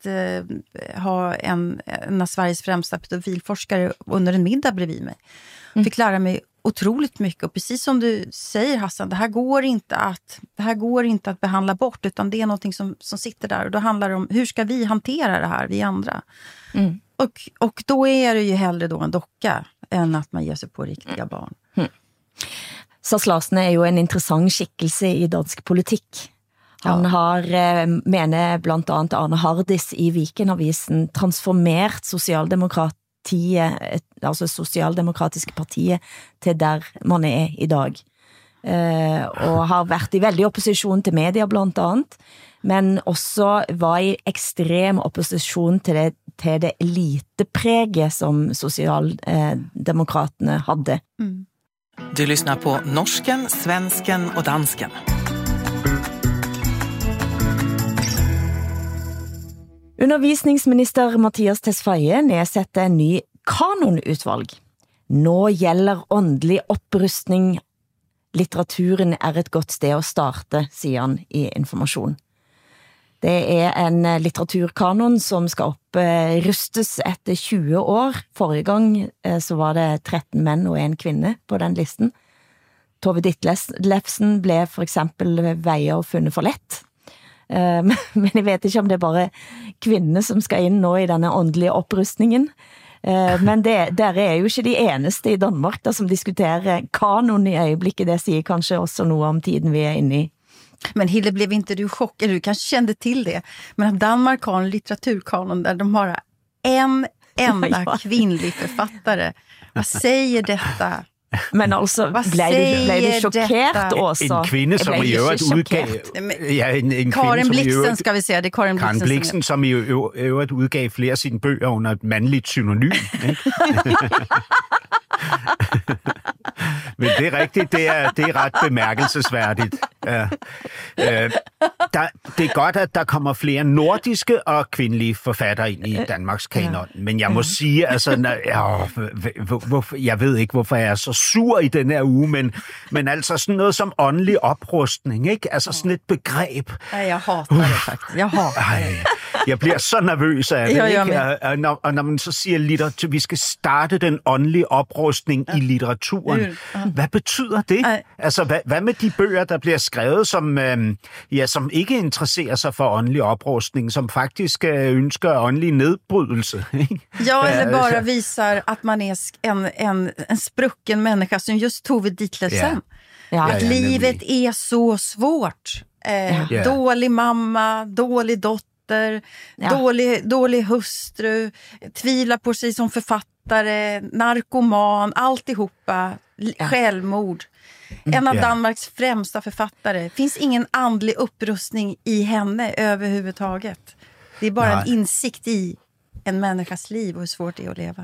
ha en av Sveriges främsta pedofilforskare under en middag bredvid mig. Fick lära mig otroligt mycket. Och precis som du säger, Hassan, det här går inte att behandla bort, utan det är någonting som sitter där. Och då handlar det om, hur ska vi hantera det här, vi andra? Och då är det ju hellre då en docka än att man ger sig på riktiga barn. Sass Larsen er jo en interessant skikkelse i dansk politik. Han har, mener blant annet Arne Hardis i Vikenavisen, transformert altså Socialdemokratiske partiet til der man er i dag. Og har vært i veldig opposition til media blant annet, men også var i ekstrem opposition til det elitepreget som Socialdemokraterne hadde. Du lyssnar på norsken, svensken och dansken. Undervisningsminister Mathias Tesfaye nedsetter en ny kanonutvalg. Nå gjelder åndelig opprustning. Litteraturen er et godt sted å starte, sier han i Informasjon. Det er en litteraturkanon som skal opprustes etter 20 år. Forrige gang så var det 13 menn og 1 kvinne på den listen. Tove Ditlevsen ble for eksempel veier og funnet for lett. Men jeg vet ikke om det er bare kvinner som skal inn nå i denne åndelige opprustningen. Men der er jo ikke de eneste i Danmark der som diskuterer kanon i øyeblikket. Det sier kanskje også noe om tiden vi er inne i. Men Hilde, blev inte du chockad? Du kanske kände till det. Men att Danmark har en litteraturkanon där de har en enda kvinnlig författare. Vad säger detta? Men altså, blev du chockeret også? En kvinde, som i øvrigt udgav... Ja, en Karin Blixen, skal vi sige. Det er Karin Blixen, som i øvrigt udgav flere af sine bøger under et mandligt synonym. Men det er rigtigt, det er ret bemærkelsesværdigt. Det er godt, at der kommer flere nordiske og kvindelige forfattere ind i Danmarks kanon. Men jeg må sige, altså, jeg ved ikke, hvorfor jeg er så sur i den her uge, men altså sådan noget som åndelig oprustning, ikke? Altså sådan et begreb. Ja, jeg hater det faktisk. Jeg bliver så nervøs af det, ikke? Og når man så siger, vi skal starte den åndelige oprustning i litteraturen. Hvad betyder det? Altså, hvad med de bøger, der bliver skrevet, som ikke interesserer sig for åndelig oprustning, som faktisk ønsker åndelig nedbrydelse? Ikke? Ja, eller bara visar att man är en sprucken människa som just Tove Ditlevsen. Att livet är så svårt. Dålig mamma, dålig dotter, dålig hustru, tvivlar på sig som författare, narkoman, alltihopa, självmord. En av Danmarks främsta författare. Finns ingen andlig upprustning i henne överhuvudtaget. Det är bara en insikt i en människas liv og hur svårt det er at leve.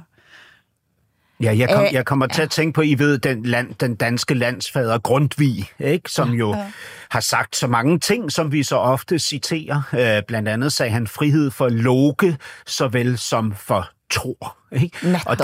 Ja, jeg kommer til at tænke på, I ved, den danske landsfader Grundtvig, ikke? Som jo har sagt så mange ting, som vi så ofte citerer. Blandt andet sagde han frihed for Loke, såvel som for Thor. Ikke? Og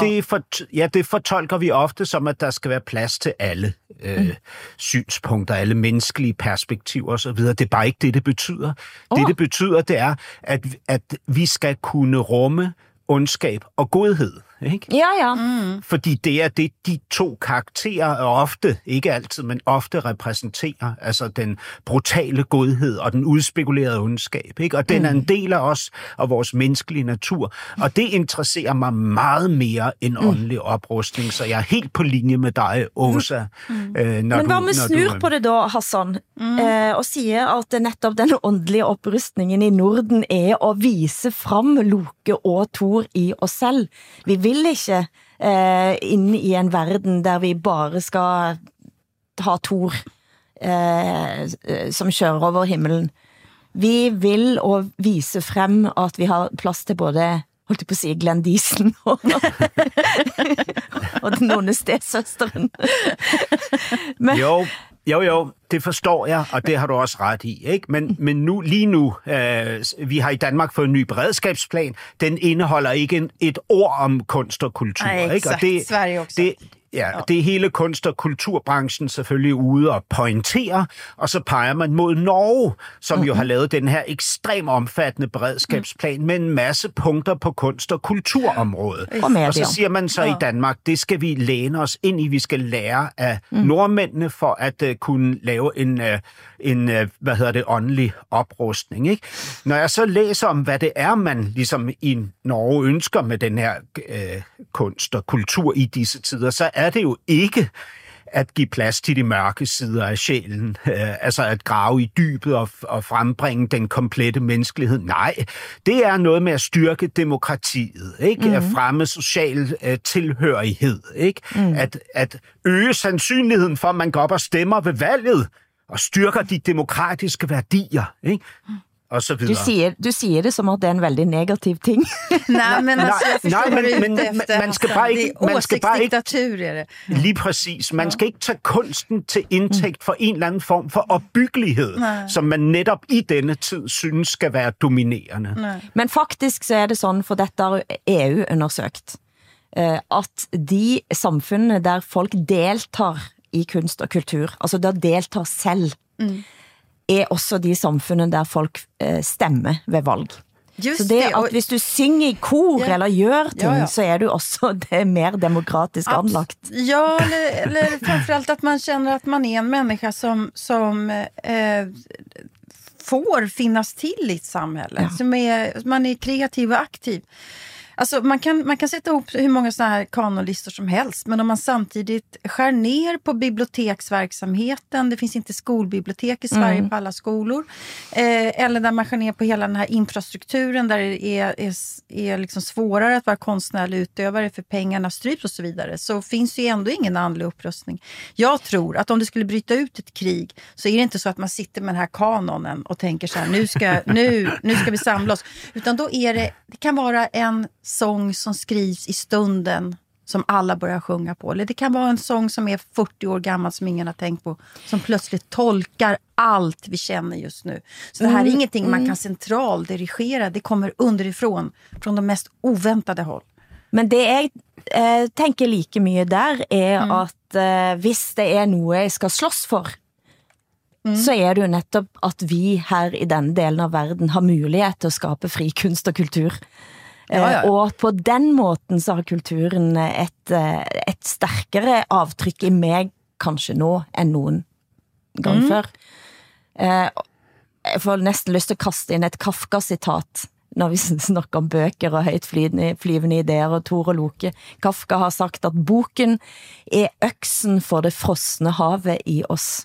det fortolker vi ofte som, at der skal være plads til alle synspunkter, alle menneskelige perspektiver osv. Det er bare ikke det betyder. Det betyder, det er, at vi skal kunne rumme ondskab og godhed. Ikke? Ja. Fordi det er det, de to karakterer ofte, ikke altid, men ofte repræsenterer, altså den brutale godhed og den udspekulerede ondskab. Ikke? Og den er en del af os og vores menneskelige natur. Og det interesserer mig meget mere end åndelig oprustning, så jeg er helt på linje med dig, Åsa. Men hvad med snur på det da, Hassan, og siger, at netop den åndelige oprustningen i Norden er at vise frem Loke og Thor i os selv. Vi vil ikke inn i en verden der vi bare skal ha Thor som kører over himmelen. Vi vil å vise frem at vi har plads til både, holdt jeg på å si, Glenn Diesen og den onde stedsøsteren. Jo, det forstår jeg, og det har du også ret i, ikke? Men lige nu, vi har i Danmark fået en ny beredskabsplan. Den indeholder ikke et ord om kunst og kultur, ikke? Og Sverige også. Ja, det er hele kunst- og kulturbranchen selvfølgelig ude og pointere, og så peger man mod Norge, som jo har lavet den her ekstremt omfattende beredskabsplan med en masse punkter på kunst- og kulturområdet. Og så siger man så i Danmark, det skal vi læne os ind i, vi skal lære af nordmændene for at kunne lave en åndelig oprustning. Ikke? Når jeg så læser om, hvad det er, man ligesom i Norge ønsker med den her kunst og kultur i disse tider, så er det jo ikke at give plads til de mørke sider af sjælen, altså at grave i dybet og frembringe den komplette menneskelighed. Nej, det er noget med at styrke demokratiet, ikke? At fremme social tilhørighed, ikke? At øge sandsynligheden for, at man går op og stemmer ved valget, og styrker de demokratiske værdier, ikke? Og så videre. Du siger det som at det er en veldig negativ ting. Nej, men altså, jeg forstår man skal bare ikke, man skal bare ikke, diktatur er det. Lige præcis. Man skal ikke tage kunsten til indtægt for en eller anden form for opbyggelighed, som man netop i denne tid synes skal være dominerende. Nej. Men faktisk så er det sådan, for dette har EU undersøgt, at de samfundene der folk deltar i kunst og kultur, altså der deltar selv, er også de samfunden der folk stemmer ved valg. Just så det at hvis du synger i kor eller gjør ting, så er du også det mer demokratisk anlagt. Ja, eller framförallt att man känner att man är en människa som får finnas till i ett samhälle. Som man är kreativ och aktiv. Alltså man kan sätta ihop hur många såna här kanonlistor som helst, men om man samtidigt skär ner på biblioteksverksamheten, det finns inte skolbibliotek i Sverige på alla skolor, eller där man skär ner på hela den här infrastrukturen där det är liksom svårare att vara konstnärlig utövare för pengarna stryps och så vidare, så finns ju ändå ingen andlig upprustning. Jag tror att om det skulle bryta ut ett krig så är det inte så att man sitter med den här kanonen och tänker så här, nu ska vi samla oss, utan då är det kan vara en sång som skrivs i stunden som alla börjar sjunga på. Eller det kan vara en sång som är 40 år gammal som ingen har tänkt på. Som plötsligt tolkar allt vi känner just nu. Så det här är ingenting man kan centraldirigera. Det kommer underifrån. Från de mest oväntade håll. Men det jeg tenker like mye der er at hvis det er noe jeg skal slåss for, så er det jo nettopp at vi her i denne delen av verden har mulighet til å skape fri kunst og kultur. Og at på den måten så har kulturen et sterkere avtrykk i meg kanskje nå enn noen gang før. Jeg får nesten lyst til å kaste inn et Kafka-sitat når vi snakker om bøker og høytflyvende ideer og Tor og Loke. Kafka har sagt at boken er øksen for det frosne havet i oss.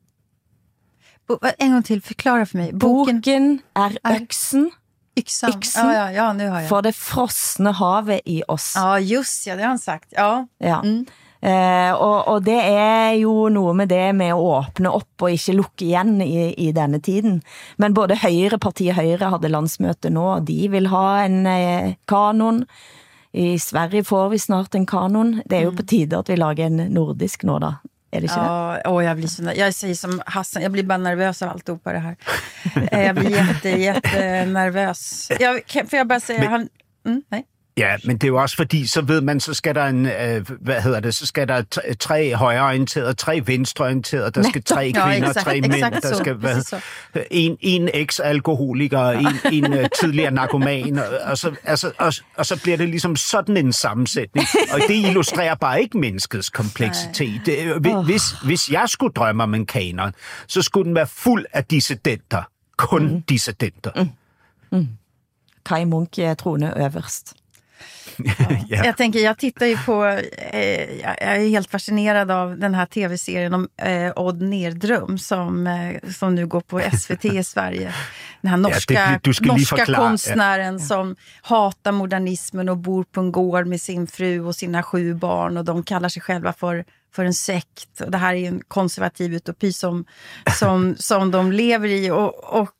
En gång till, förklara för mig. Boken är öxen. Yxan. Ja, nu har jag. For det frosne havet i oss. Ja, just det har han sagt. Ja. Og det er jo noe med det med å åpne opp og ikke lukke igjen i denne tiden. Men både partiet Høyre hadde landsmøte nå, og de vil ha en kanon. I Sverige får vi snart en kanon. Det er jo på tide at vi lager en nordisk nå da. Är det inte jag säger som Hassan, jag blir bara nervös av alltihopa det här. Jag blir jättenervös. Får jag bara säga, nej. Ja, men det er jo også fordi, så ved man, så skal der så skal der 3 højreorienterede, 3 venstreorienterede, der skal 3 kvinder, 3 mænd, der skal være en eks-alkoholiker, en tidligere narkoman, og så bliver det ligesom sådan en sammensætning, og det illustrerer bare ikke menneskets kompleksitet. Hvis jeg skulle drømme om en kanon, så skulle den være fuld af dissidenter, kun dissidenter. Kai Munk er troende øverst. Jag tänker, jag tittar ju på, jag är helt fascinerad av den här tv-serien om Odd Nerdrum som nu går på SVT i Sverige. Den här norska konstnären som hatar modernismen och bor på en gård med sin fru och sina 7 barn, och de kallar sig själva för en sekt. Och det här är en konservativ utopi som de lever i, och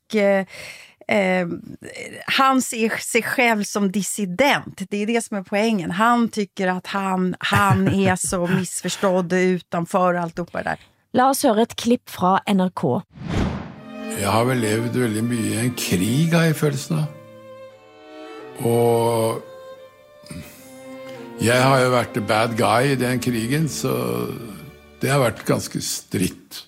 han ser sig själv som dissident. Det är det som är poängen. Han tycker att han är så missförstådd utanför allt upp där. La oss høre et klipp fra NRK. Jeg har vel levd veldig mye i en krig, har jeg følelsen av. Og Jeg har jo vært the bad guy I den krigen, så det har vært ganske stritt.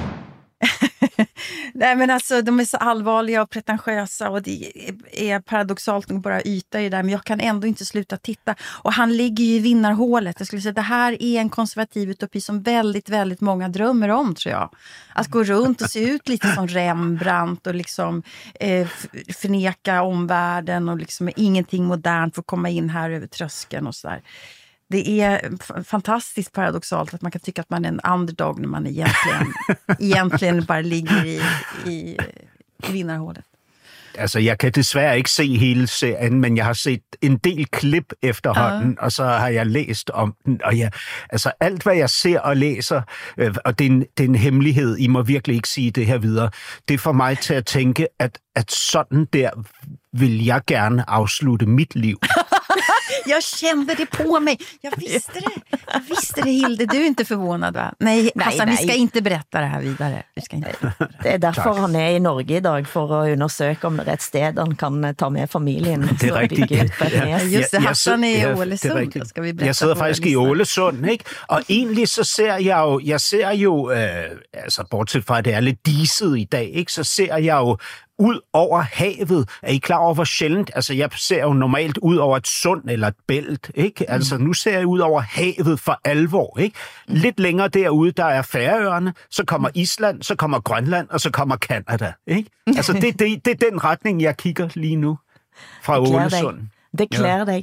Nej, men alltså, de är så allvarliga och pretentiösa och det är paradoxalt nog bara yta I det där, men jag kan ändå inte sluta titta. Och han ligger ju I vinnarhålet. Jag skulle säga att det här är en konservativ utopi som väldigt, väldigt många drömmer om, tror jag. Att gå runt och se ut lite som Rembrandt och liksom förneka omvärlden och liksom ingenting modernt för att komma in här över tröskeln och sådär. Det är fantastiskt paradoxalt att man kan tycka att man är en underdog när man egentligen bara ligger i vinnarhålet. Altså, jeg kan desværre ikke se hele serien, men jeg har set en del klip efterhånden, og så har jeg læst om den, og altså alt, hvad jeg ser og læser, og det er en hemmelighed, I må virkelig ikke sige det her videre, det får mig til at tænke, at sådan der vil jeg gerne afslutte mit liv. Jag kände det på mig. Jag visste det, Hilde. Du är inte förvånad, va? Nej, Hassan, vi ska inte berätta det här vidare. Vi ska inte. Det är därför han är I Norge idag, för att undersöka om det är ett sted han kan ta med familjen. Det er rigtigt. Just det, Hassan är I Ålesund. Jeg sidder faktisk I Ålesund, ikke? Og egentlig så ser jeg jo, altså bortset fra, at det er lidt diset I dag, ikke? Så ser jeg jo ud over havet. Er I klar over, hvor sjældent? Altså, jeg ser jo normalt ud over et sund eller et bælt, ikke? Altså, nu ser jeg ud over havet for alvor, ikke? Lidt længere derude, der er Færøerne, så kommer Island, så kommer Grønland, og så kommer Kanada, ikke? Altså, det er den retning, jeg kigger lige nu fra Ålesund. Det klæder dig.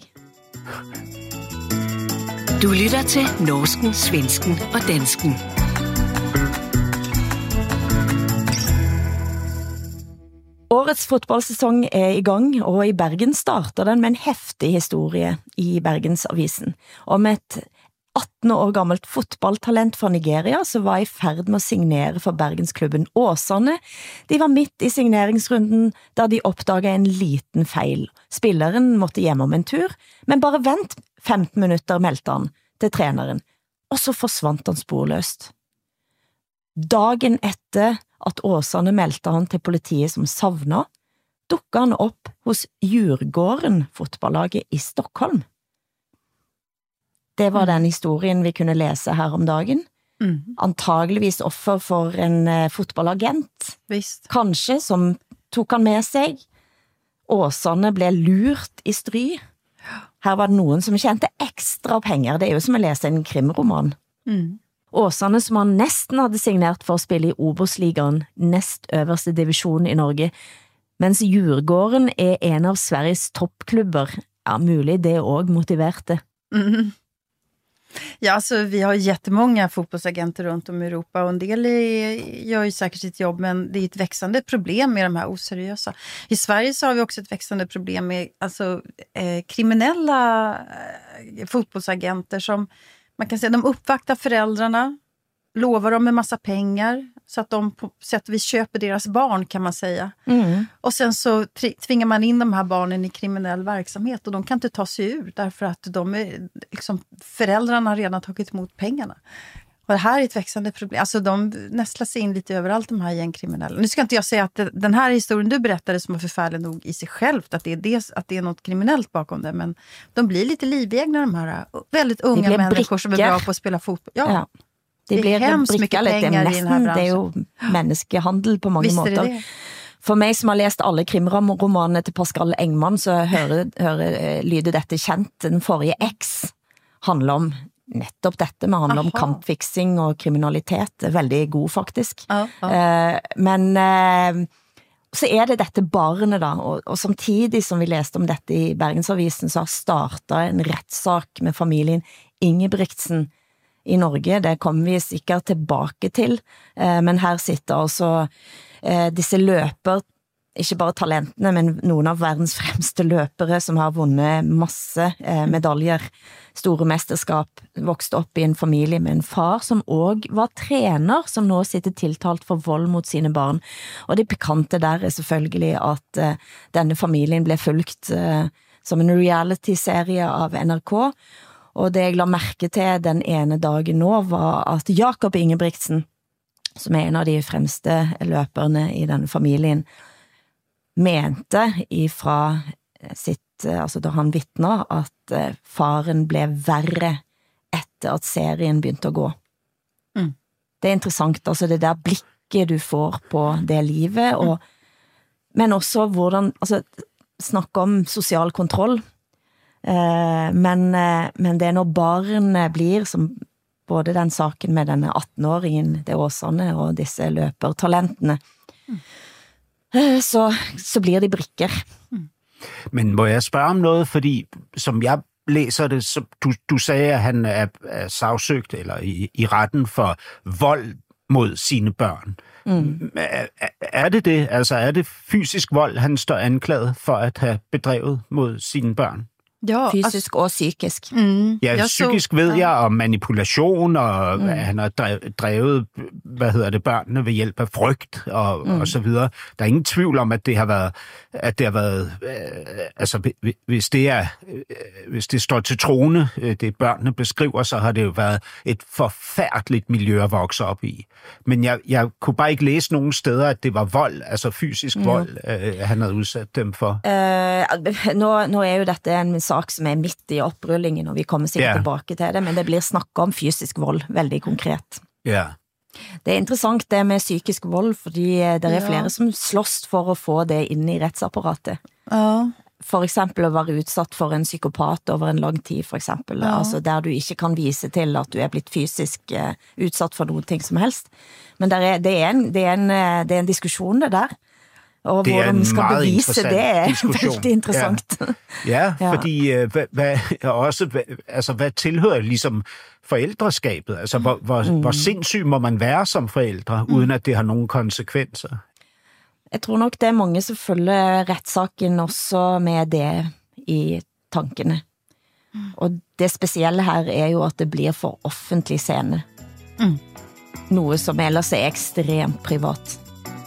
Du lytter til norsken, svensken og dansken. Årets fotballsesong I gang, og I Bergen starter den med en heftig historie I Bergensavisen om et 18 år gammelt fotballtalent fra Nigeria som var I ferd med at signere for Bergensklubben Åsane. De var midt I signeringsrunden da de opdaget en liten feil. Spilleren måtte hjem om en tur, men bare vent 15 minutter, meldte han til treneren, og så forsvant han sporløst. Dagen etter at Åsane meldte han til politiet som savnet, dukket han opp hos Djurgården fotballaget I Stockholm. Det var den historien vi kunne lese her om dagen. Antageligvis offer for en fotballagent. Visst. Kanskje som tok han med seg. Åsane ble lurt I stry. Her var det noen som tjente ekstra penger. Det jo som å lese en krimroman. Åsane som han nesten hadde signert for å spille I Obosligaen, nest øverste divisjon I Norge, mens Djurgården en av Sveriges toppklubber. Ja, mulig det også motiverte. Ja, alltså, vi har jättemånga fotbollsagenter runt om I Europa och en del gör ju säkert sitt jobb, men det är ett växande problem med de här oseriösa. I Sverige så har vi också ett växande problem med alltså, kriminella fotbollsagenter som man kan säga, de uppvaktar föräldrarna, lovar dem med massa pengar så att de på sätt och vis köper deras barn, kan man säga. Och sen så tvingar man in de här barnen I kriminell verksamhet och de kan inte ta sig ur därför att liksom, föräldrarna har redan tagit emot pengarna. Och det här är ett växande problem. Alltså de nästlar sig in lite överallt, de här gängkriminella. Nu ska inte jag säga att den här historien du berättade som är förfärlig nog I sig självt, att det är något kriminellt bakom det, men de blir lite livegna, de här väldigt unga människor som är bra på att spela fotboll. Ja. Det blir hemskt mycket pengar I den här branschen. Det jo menneskehandel på mange måter. For meg som har läst alle krimromanene til Pascal Engman, så lyder dette kjent. Den forrige X handler om nettopp dette, men handler om kampfiksing og kriminalitet. Veldig god faktisk. Men så det dette barnet da, og samtidig som vi leste om dette I Bergensavisen, så har startet en rettssak med familien Ingebrigtsen I Norge. Det kommer vi sikkert tilbake til, men her sitter altså disse løper, ikke bare talentene, men noen av verdens fremste løpere som har vunnet masse medaljer, store mesterskap, vokst opp I en familie med en far som også var trener, som nå sitter tiltalt for vold mot sine barn. Og det pikante der selvfølgelig at denne familien ble fulgt som en reality-serie av NRK, og det jeg la merke til den ene dagen nå var at Jakob Ingebrigtsen, som en av de fremste løperne I denne familien, mente ifra sitt altså da han vittner, at faren blev værre efter at serien begyndte at gå. Det er interessant, altså det der blikket du får på det livet, og, men også hvordan, altså snakke om social kontroll, men det er når barn blir, som både den saken med denne 18-åringen, det Åsane, og disse løpertalentene, så blir de brikker. Men må jeg spørge om noget, fordi som jeg læser det, så du sagde, at han er sagsøgt eller i retten for vold mod sine børn. Er det det? Altså er det fysisk vold, han står anklaget for at have bedrevet mod sine børn? Ja, fysisk og psykisk. Ja, psykisk ved jeg, og manipulation, og han har drevet, børnene ved hjælp af frygt, og så videre. Der er ingen tvivl om, at det har været, altså hvis det står til troende, det børnene beskriver, så har det jo været et forfærdeligt miljø at vokse op i. Men jeg kunne bare ikke læse nogen steder, at det var vold, altså fysisk vold, han havde udsat dem for. Nå er jo dette en sak som er midt i oprullingen, og vi kommer sikkert tilbage til det, men det blir snakket om fysisk vold, veldig konkret. Ja. Det er interessant det med psykisk vold, fordi det er flere som slåss for at få det inn i rettsapparatet. For eksempel at være udsat for en psykopat over en lang tid, for eksempel. Altså der du ikke kan vise til at du er blitt fysisk udsat for noe ting som helst. Men det er en diskussion det der. Og det hvordan man skal bevise det veldig interessant. Ja, fordi hvad tilhører ligesom forældreskabet? Altså, hvor sindssyg må man være som forældre, uden at det har nogen konsekvenser? Jeg tror nok, det er mange, som følger retssaken også med det i tankene. Og det specielle her er jo, at det blir for offentlig scene. Noe som ellers er ekstremt privat.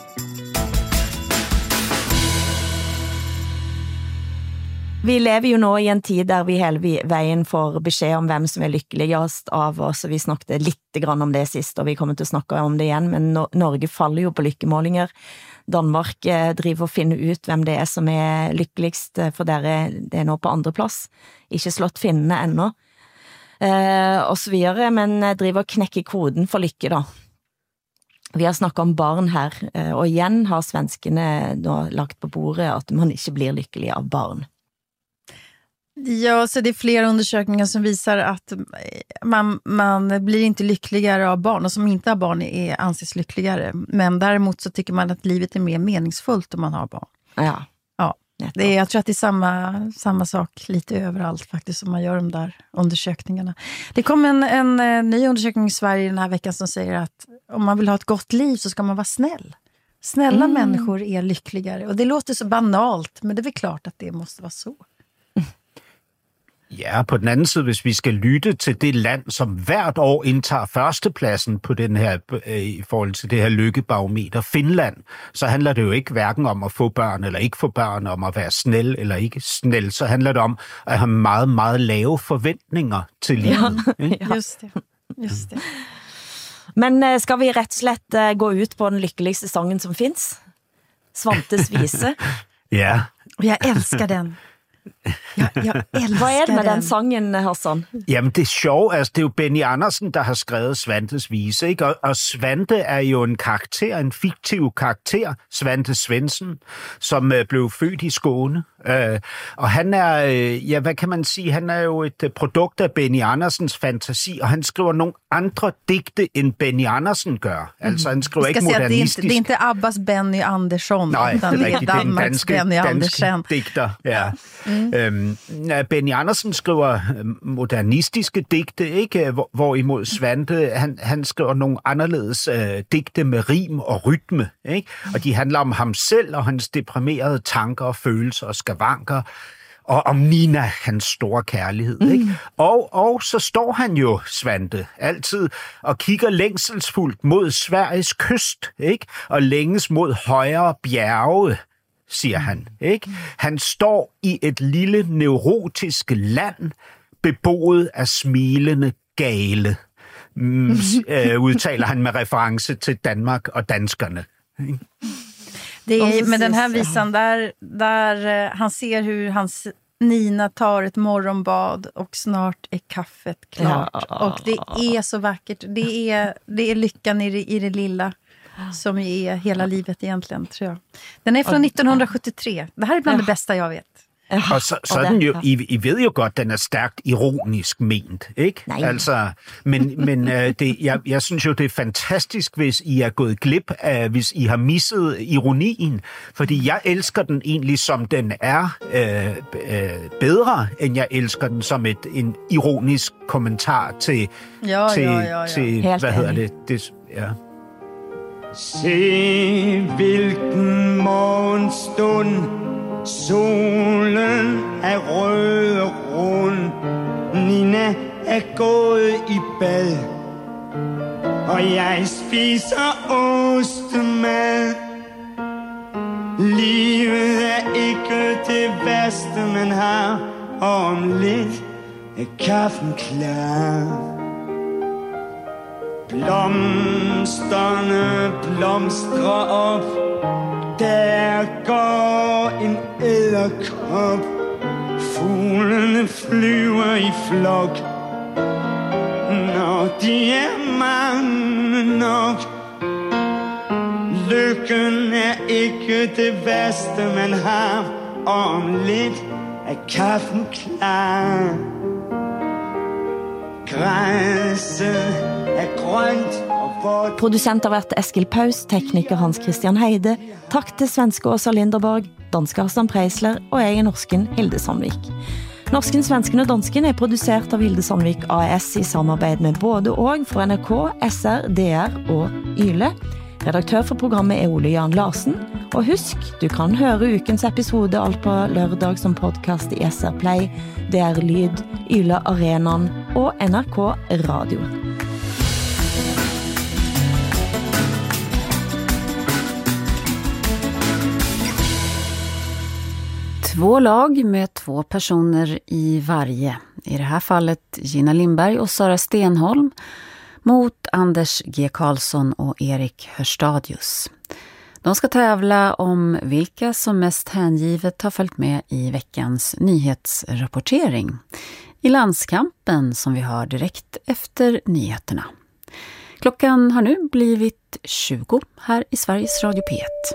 Vi lever jo nå i en tid der vi hele veien får beskjed om hvem som er lykkeligast av oss, og vi snakket litt grann om det sist, og vi kommer til å snakke om det igjen, men Norge faller jo på lykkemålinger. Danmark driver og finner ut hvem det er som er lykkeligst, for det er nå på andre plass. Ikke slått finnene ennå. Og så videre, men driver og knekker koden for lykke da. Vi har snakket om barn her, og igjen har svenskene nå lagt på bordet at man ikke blir lykkelig av barn. Ja, så det är flera undersökningar som visar att man blir inte lyckligare av barn, och som inte har barn anses lyckligare. Men däremot så tycker man att livet är mer meningsfullt om man har barn. Ja. Jag tror att det är samma sak lite överallt faktiskt som man gör de där undersökningarna. Det kom en ny undersökning i Sverige den här veckan som säger att om man vill ha ett gott liv så ska man vara snäll. Snälla människor är lyckligare. Och det låter så banalt, men det är väl klart att det måste vara så. Ja, på den anden side, hvis vi skal lytte til det land, som hvert år indtager førstepladsen på den her, i forhold til det her lykkebarometer, Finland, så handler det jo ikke hverken om at få børn eller ikke få børn, om at være snæl eller ikke snæl, så handler det om at have meget, meget lave forventninger til livet. Ja. Just det. Men skal vi rett og slett gå ut på den lykkeligste sangen som finns? Svantes vise. Ja. Jeg elsker den. Jeg elsker Hvad er det med den sangen, Hassan? Jamen det er sjovt, altså det er jo Benny Andersen, der har skrevet Svantes vise, ikke? Og Svante er jo en karakter, en fiktiv karakter, Svante Svendsen, som blev født i Skåne. Og han er, hvad kan man sige, han er jo et produkt af Benny Andersens fantasi, og han skriver nogle andre digte, end Benny Andersen gør. Altså han skriver ikke modernistisk. Det er ikke Abbas Benny Andersson, nej, utan det er Danmarks Benny Andersen. Digter, ja. Benny Andersen skriver modernistiske digte, ikke? Hvorimod Svante, han skriver nogle anderledes digte med rim og rytme, ikke? Og de handler om ham selv og hans deprimerede tanker og følelser og skavanker, og om Nina, hans store kærlighed, ikke? Og så står han jo, Svante, altid og kigger længselsfuldt mod Sveriges kyst, ikke? Og længes mod højere bjerge, siger han, ikke? Han står i et lille neurotisk land, beboet af smilende gale, udtaler han med reference til Danmark og danskerne. Det är med den här visan där han ser hur hans Nina tar ett morgonbad och snart är kaffet klart. Ja. Och det är så vackert. Det är lyckan i det lilla som är hela livet egentligen, tror jag. Den är från 1973. Det här är bland det bästa jag vet. Og så den jo, I ved jo godt, den er stærkt ironisk ment, ikke? Nej. Altså, men jeg synes jo, det er fantastisk, hvis I er gået glip af, hvis I har misset ironien, fordi jeg elsker den egentlig, som den er bedre, end jeg elsker den som en ironisk kommentar til hvad hedder det? Ja. Se hvilken morgenstund, solen er rød og rund, Nina er gået i bad, og jeg spiser ostemad. Livet er ikke det værste man har, og om lidt er kaffen klar. Blomsterne blomstrer op, der går en edderkop. Fuglene flyver i flok, når de er mange nok. Lykken er ikke det værste man har, og om lidt er kaffen klar. Græsset er grønt. Producent har vært Eskil Paus, tekniker Hans Christian Heide, takk til svenske Åsa Linderborg, danske Hassan Preisler og jeg norsken Hilde Sandvik. Norsken, svensken og dansken er produsert av Hilde Sandvik AS i samarbeid med både og for NRK, SR, DR og YLE. Redaktør for programmet er Ole Jan Larsen. Og husk, du kan høre ukens episode alt på lørdag som podcast i SR Play, DR Lyd, YLE Arenan og NRK Radio. Två lag med 2 personer i varje. I det här fallet Gina Lindberg och Sara Stenholm mot Anders G. Karlsson och Erik Hörstadius. De ska tävla om vilka som mest hängivet har följt med i veckans nyhetsrapportering. I landskampen som vi hör direkt efter nyheterna. Klockan har nu blivit 20 här i Sveriges Radio P1.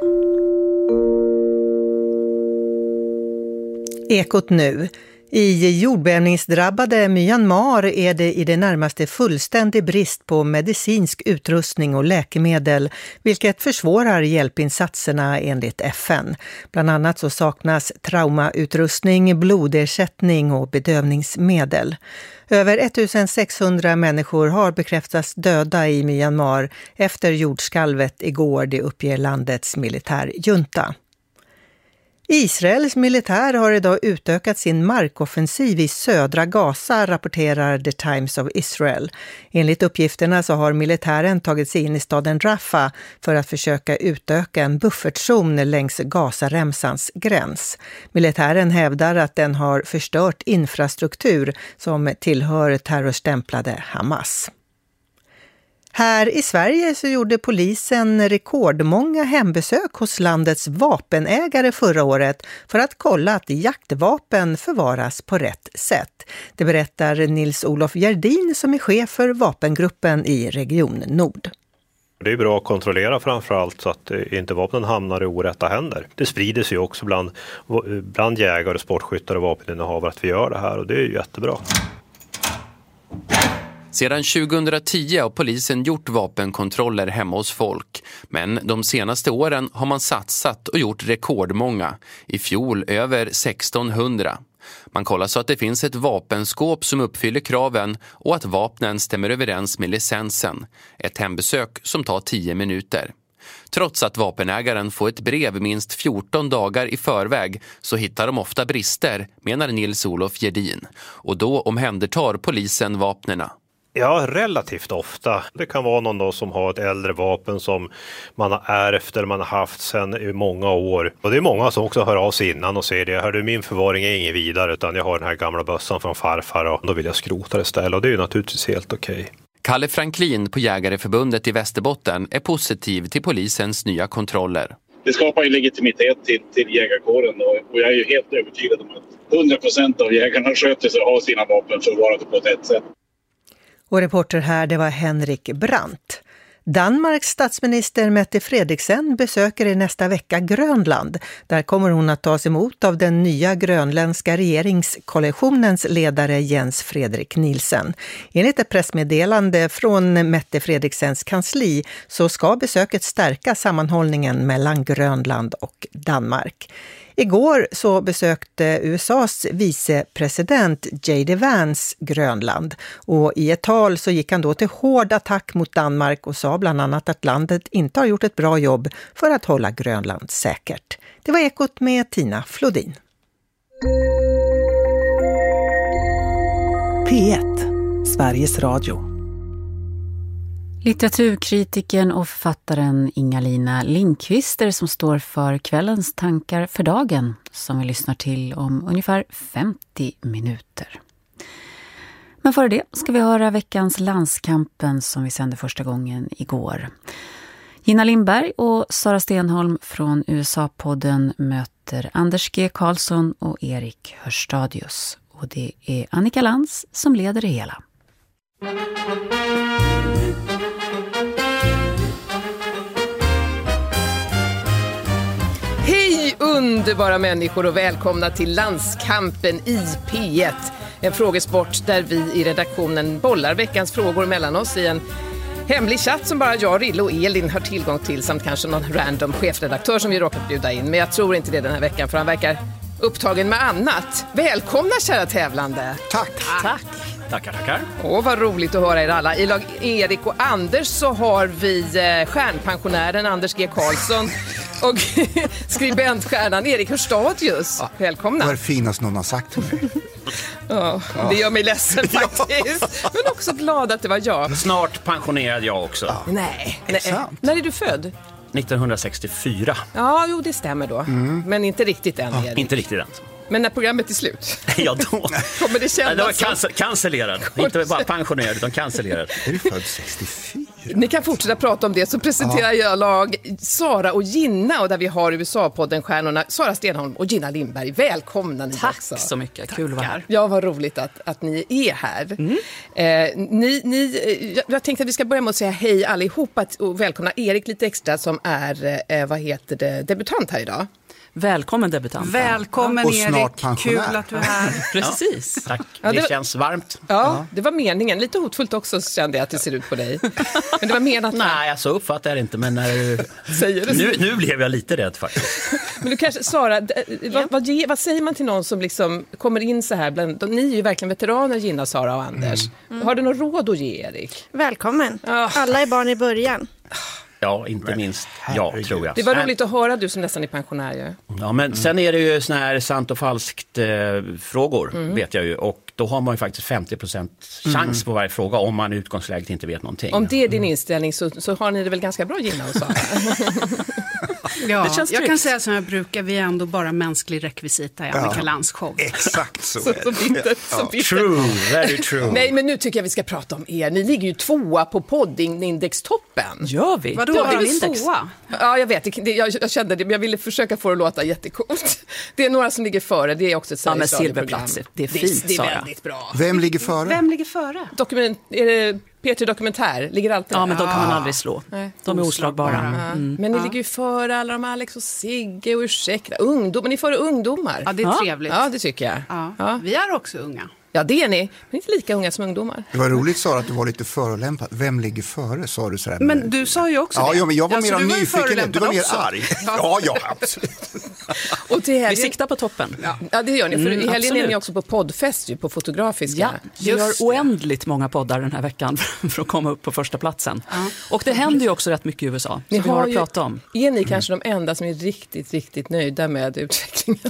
Ekot nu. I jordbävningsdrabbade Myanmar är det i det närmaste fullständig brist på medicinsk utrustning och läkemedel, vilket försvårar hjälpinsatserna enligt FN. Bland annat så saknas traumautrustning, blodersättning och bedövningsmedel. Över 1600 människor har bekräftats döda i Myanmar efter jordskalvet igår, det uppger landets militärjunta. Israels militär har idag utökat sin markoffensiv i södra Gaza, rapporterar The Times of Israel. Enligt uppgifterna så har militären tagit sig in i staden Rafah för att försöka utöka en buffertzon längs Gazaremsans gräns. Militären hävdar att den har förstört infrastruktur som tillhör terrorstämplade Hamas. Här i Sverige så gjorde polisen rekordmånga hembesök hos landets vapenägare förra året för att kolla att jaktvapen förvaras på rätt sätt. Det berättar Nils-Olof Gerdin som är chef för vapengruppen i Region Nord. Det är bra att kontrollera framförallt så att inte vapnen hamnar i orätta händer. Det sprider sig också bland jägare, sportskyttar och vapeninnehavare att vi gör det här och det är ju jättebra. Sedan 2010 har polisen gjort vapenkontroller hemma hos folk. Men de senaste åren har man satsat och gjort rekordmånga. I fjol över 1600. Man kollar så att det finns ett vapenskåp som uppfyller kraven och att vapnen stämmer överens med licensen. Ett hembesök som tar 10 minuter. Trots att vapenägaren får ett brev minst 14 dagar i förväg så hittar de ofta brister, menar Nils-Olof Gerdin. Och då omhändertar polisen vapnena. Ja, relativt ofta. Det kan vara någon då som har ett äldre vapen som man har ärvt eller man har haft sedan i många år. Och det är många som också hör av sig innan och säger det. Hör du, min förvaring är ingen vidare utan jag har den här gamla bössan från farfar och då vill jag skrota det istället. Och det är ju naturligtvis helt okej. Kalle Franklin på Jägareförbundet i Västerbotten är positiv till polisens nya kontroller. Det skapar ju legitimitet till jägarkåren och jag är ju helt övertygad om att 100% av jägarna sköter sig och har sina vapen förvarade på ett sätt. Och reporter här, det var Henrik Brandt. Danmarks statsminister Mette Frederiksen besöker i nästa vecka Grönland. Där kommer hon att tas emot av den nya grönländska regeringskoalitionens ledare Jens Frederik Nielsen. Enligt ett pressmeddelande från Mette Fredriksens kansli så ska besöket stärka sammanhållningen mellan Grönland och Danmark. Igår så besökte USAs vicepresident J.D. Vance Grönland och i ett tal så gick han då till hård attack mot Danmark och sa bland annat att landet inte har gjort ett bra jobb för att hålla Grönland säkert. Det var Ekot med Tina Flodin. P1, Sveriges Radio. Litteraturkritiken och författaren Inga-Lina Lindqvister som står för kvällens tankar för dagen som vi lyssnar till om ungefär 50 minuter. Men före det ska vi höra veckans Landskampen som vi sände första gången igår. Gina Lindberg och Sara Stenholm från USA-podden möter Anders G. Karlsson och Erik Hörstadius. Och det är Annika Lantz som leder det hela. Hej underbara människor och välkomna till Landskampen i P1. En frågesport där vi i redaktionen bollar veckans frågor mellan oss i en hemlig chatt som bara jag, Rille och Elin har tillgång till samt kanske någon random chefredaktör som vi råkat bjuda in. Men jag tror inte det den här veckan för han verkar upptagen med annat. Välkomna kära tävlande. Tack. Tackar. Åh, vad roligt att höra er alla. I lag Erik och Anders så har vi stjärnpensionären Anders G. Karlsson och skribentstjärnan Erik Hörstadius. Välkomna. Det var finast någon har sagt till mig. Det gör mig ledsen faktiskt. Men också glad att det var jag. Snart pensionerad jag också. Nej. När är du född? 1964. Ja, jo det stämmer då. Men inte riktigt än. Erik. Inte riktigt än. Men när programmet är slut? Ja, då. Kommer det kännas det var cancellerad. Inte bara pensionerad, utan cancellerad. Är du född 64? Ni kan fortsätta prata om det, så presenterar jag lag Sara och Gina och där vi har USA-podden stjärnorna Sara Stenholm och Gina Lindberg. Välkomna ni Tack också. så mycket, kul att vara här. Ja, vad roligt att ni är här. Jag tänkte att vi ska börja med att säga hej allihopa och välkomna Erik lite extra som är, debutant här idag. Välkommen debutant. Välkommen Erik, kul att du är här. Precis. Tack, det känns varmt. Ja, det var meningen. Lite hotfullt också kände jag att det ser ut på dig. Men det var menat. Nej, så uppfattar jag det inte. Men nu blev jag lite rädd faktiskt. Men du kanske, Sara, vad säger man till någon som liksom kommer in så här? Ni är ju verkligen veteraner, Gina, Sara och Anders. Har du något råd att ge, Erik? Välkommen. Alla är barn i början. Ja, inte minst jag, tror jag. Det var roligt att höra, du som nästan är pensionär ju. Ja, men sen är det ju såna här sant och falskt frågor, vet jag ju. Och då har man ju faktiskt 50% chans på varje fråga om man i utgångsläget inte vet någonting. Om det är din inställning så har ni det väl ganska bra, Gina och Sara? Ja, jag kan säga som jag brukar, vi är ändå bara mänsklig rekvisita i Annika Lantz show. Exakt så är det. True, very true. Nej, men nu tycker jag vi ska prata om er. Ni ligger ju 2 på poddindextoppen. Gör vi? Vadå, har du 2? Ja, jag vet. Jag kände det, men jag ville försöka få det att låta jättecoolt. Det är några som ligger före, det är också ett Sveriges silverplats. Det är fint, det är Sara. väldigt bra. Vem ligger före? Är det P3 Dokumentär? Ligger alltid men de kan man aldrig slå. De är oslagbara. Men ni ligger ju före alla de Alex och Sigge och ursäkta. Ungdomar, ni är före ungdomar. Ja, det är trevligt. Ja, det tycker jag. Ja. Vi är också unga. Ja, det är ni. Men inte lika unga som ungdomar. Det var roligt, Sara, att du var lite förolämpad. Vem ligger före, sa du sådär. Men du sa ju också det. Ja, men jag var mer nyfiken. Du var mer arg. Ja, absolut. Och vi siktar på toppen. Ja, det gör ni. För i helgen är ni också på poddfest, på Fotografiska. Ja, vi gör oändligt många poddar den här veckan för att komma upp på första platsen. Och det händer ju också rätt mycket i USA. Ni vi har att prata om. Är ni kanske de enda som är riktigt, riktigt nöjda med utvecklingen?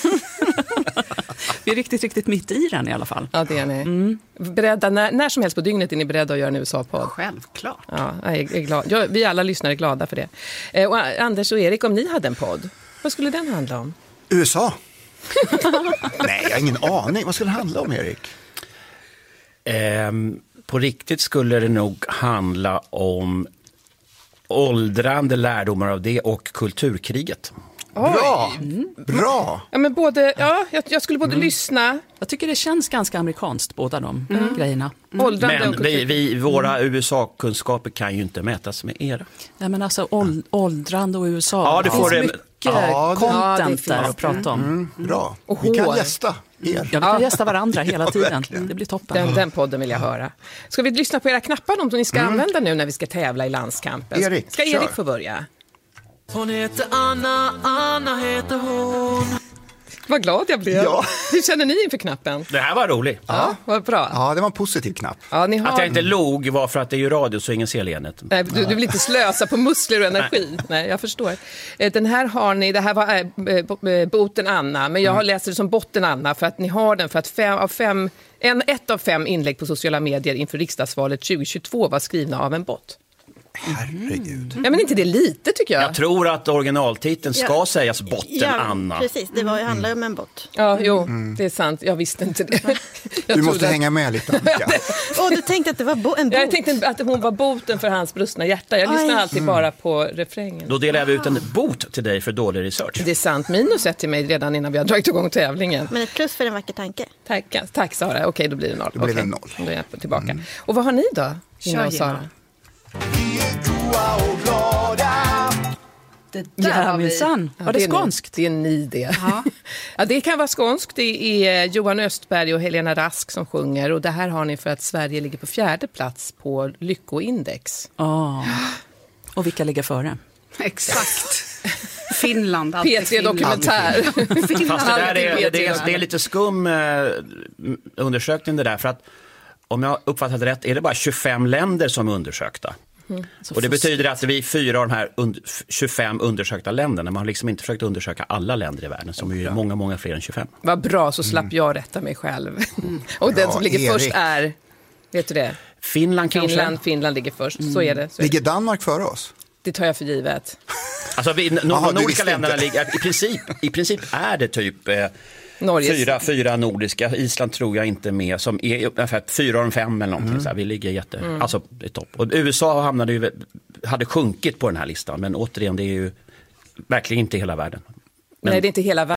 Vi är riktigt mitt i den i alla fall. Ja, det är ni. Beredda, när som helst på dygnet är ni beredda att göra en USA-podd. Självklart. Ja, jag är glad. Vi alla lyssnare är glada för det. Och Anders och Erik, om ni hade en podd, vad skulle den handla om? USA. Nej, jag har ingen aning. Vad skulle det handla om, Erik? På riktigt skulle det nog handla om åldrande lärdomar av det och kulturkriget. Bra! Bra! Ja, men jag skulle både lyssna. Jag tycker det känns ganska amerikanskt, båda de grejerna. Men våra USA-kunskaper kan ju inte mätas med era. Ja, men alltså åldrande och USA. Ja, det får det. Content där att prata om. Bra. Vi kan gästa er. Ja, vi kan gästa varandra hela tiden. Det blir toppen. Den podden vill jag höra. Ska vi lyssna på era knappar som ni ska använda nu när vi ska tävla i landskampen? Ska Erik få börja? Hon heter Anna heter hon. Vad glad jag blev. Ja. Hur känner ni inför knappen? Det här var roligt. Ja, vad bra. Ja, det var en positiv knapp. Ja, Att jag inte log var för att det är ju radio så ingen ser lenet. Nej, du vill inte slösa på muskler och energi. Nej, jag förstår. Den här har ni, det här var boten Anna, men jag har läst det som botten Anna för att ni har den för att ett av 5 inlägg på sociala medier inför riksdagsvalet 2022 var skrivna av en bot. Herregud. Ja, men inte det lite tycker jag. Jag tror att originaltiteln ska sägas botten Anna. Precis, det handlar ju om en bot. Ja, det är sant. Jag visste inte det. Du måste hänga med lite, Annika. Du tänkte att det var en bot? Jag tänkte att hon var boten för hans brustna hjärta. Jag lyssnar alltid bara på refrängen. Då delar jag ut en bot till dig för dålig research. Det är sant. -1 till mig redan innan vi har dragit igång tävlingen. Men ett plus för en vacker tanke. Tack Sara. Okej, då blir det 0. Då blir det 0. Då är jag tillbaka. Och vad har ni då? Kör Sara. Det där minsann. Var det skånskt? Det är ni det. Ja, det kan vara skånskt. Det är Johan Östberg och Helena Rask som sjunger. Och det här har ni för att Sverige ligger på 4:e plats på Lyckoindex. Och vilka ligger före? Exakt. Finland. P3 Dokumentär. Fast det är lite skum undersökning det där. För att om jag uppfattat rätt är det bara 25 länder som är undersökta. Och det betyder att vi 4 av de här 25 undersökta länderna, man har liksom inte försökt undersöka alla länder i världen som är ju många fler än 25. Vad bra, så slapp jag rätta mig själv. Och den som ligger först är, vet du det? Finland ligger först, så är det. Ligger Danmark före oss? Det tar jag för givet. Alltså de nordiska länderna ligger, i princip är det typ 4 nordiska. Island tror jag inte med, som är ungefär 4 av 5 eller någonting. Så här, vi ligger alltså i topp. Och USA hade sjunkit på den här listan, men återigen, det är ju verkligen inte hela världen. Nej, det är inte hela världen.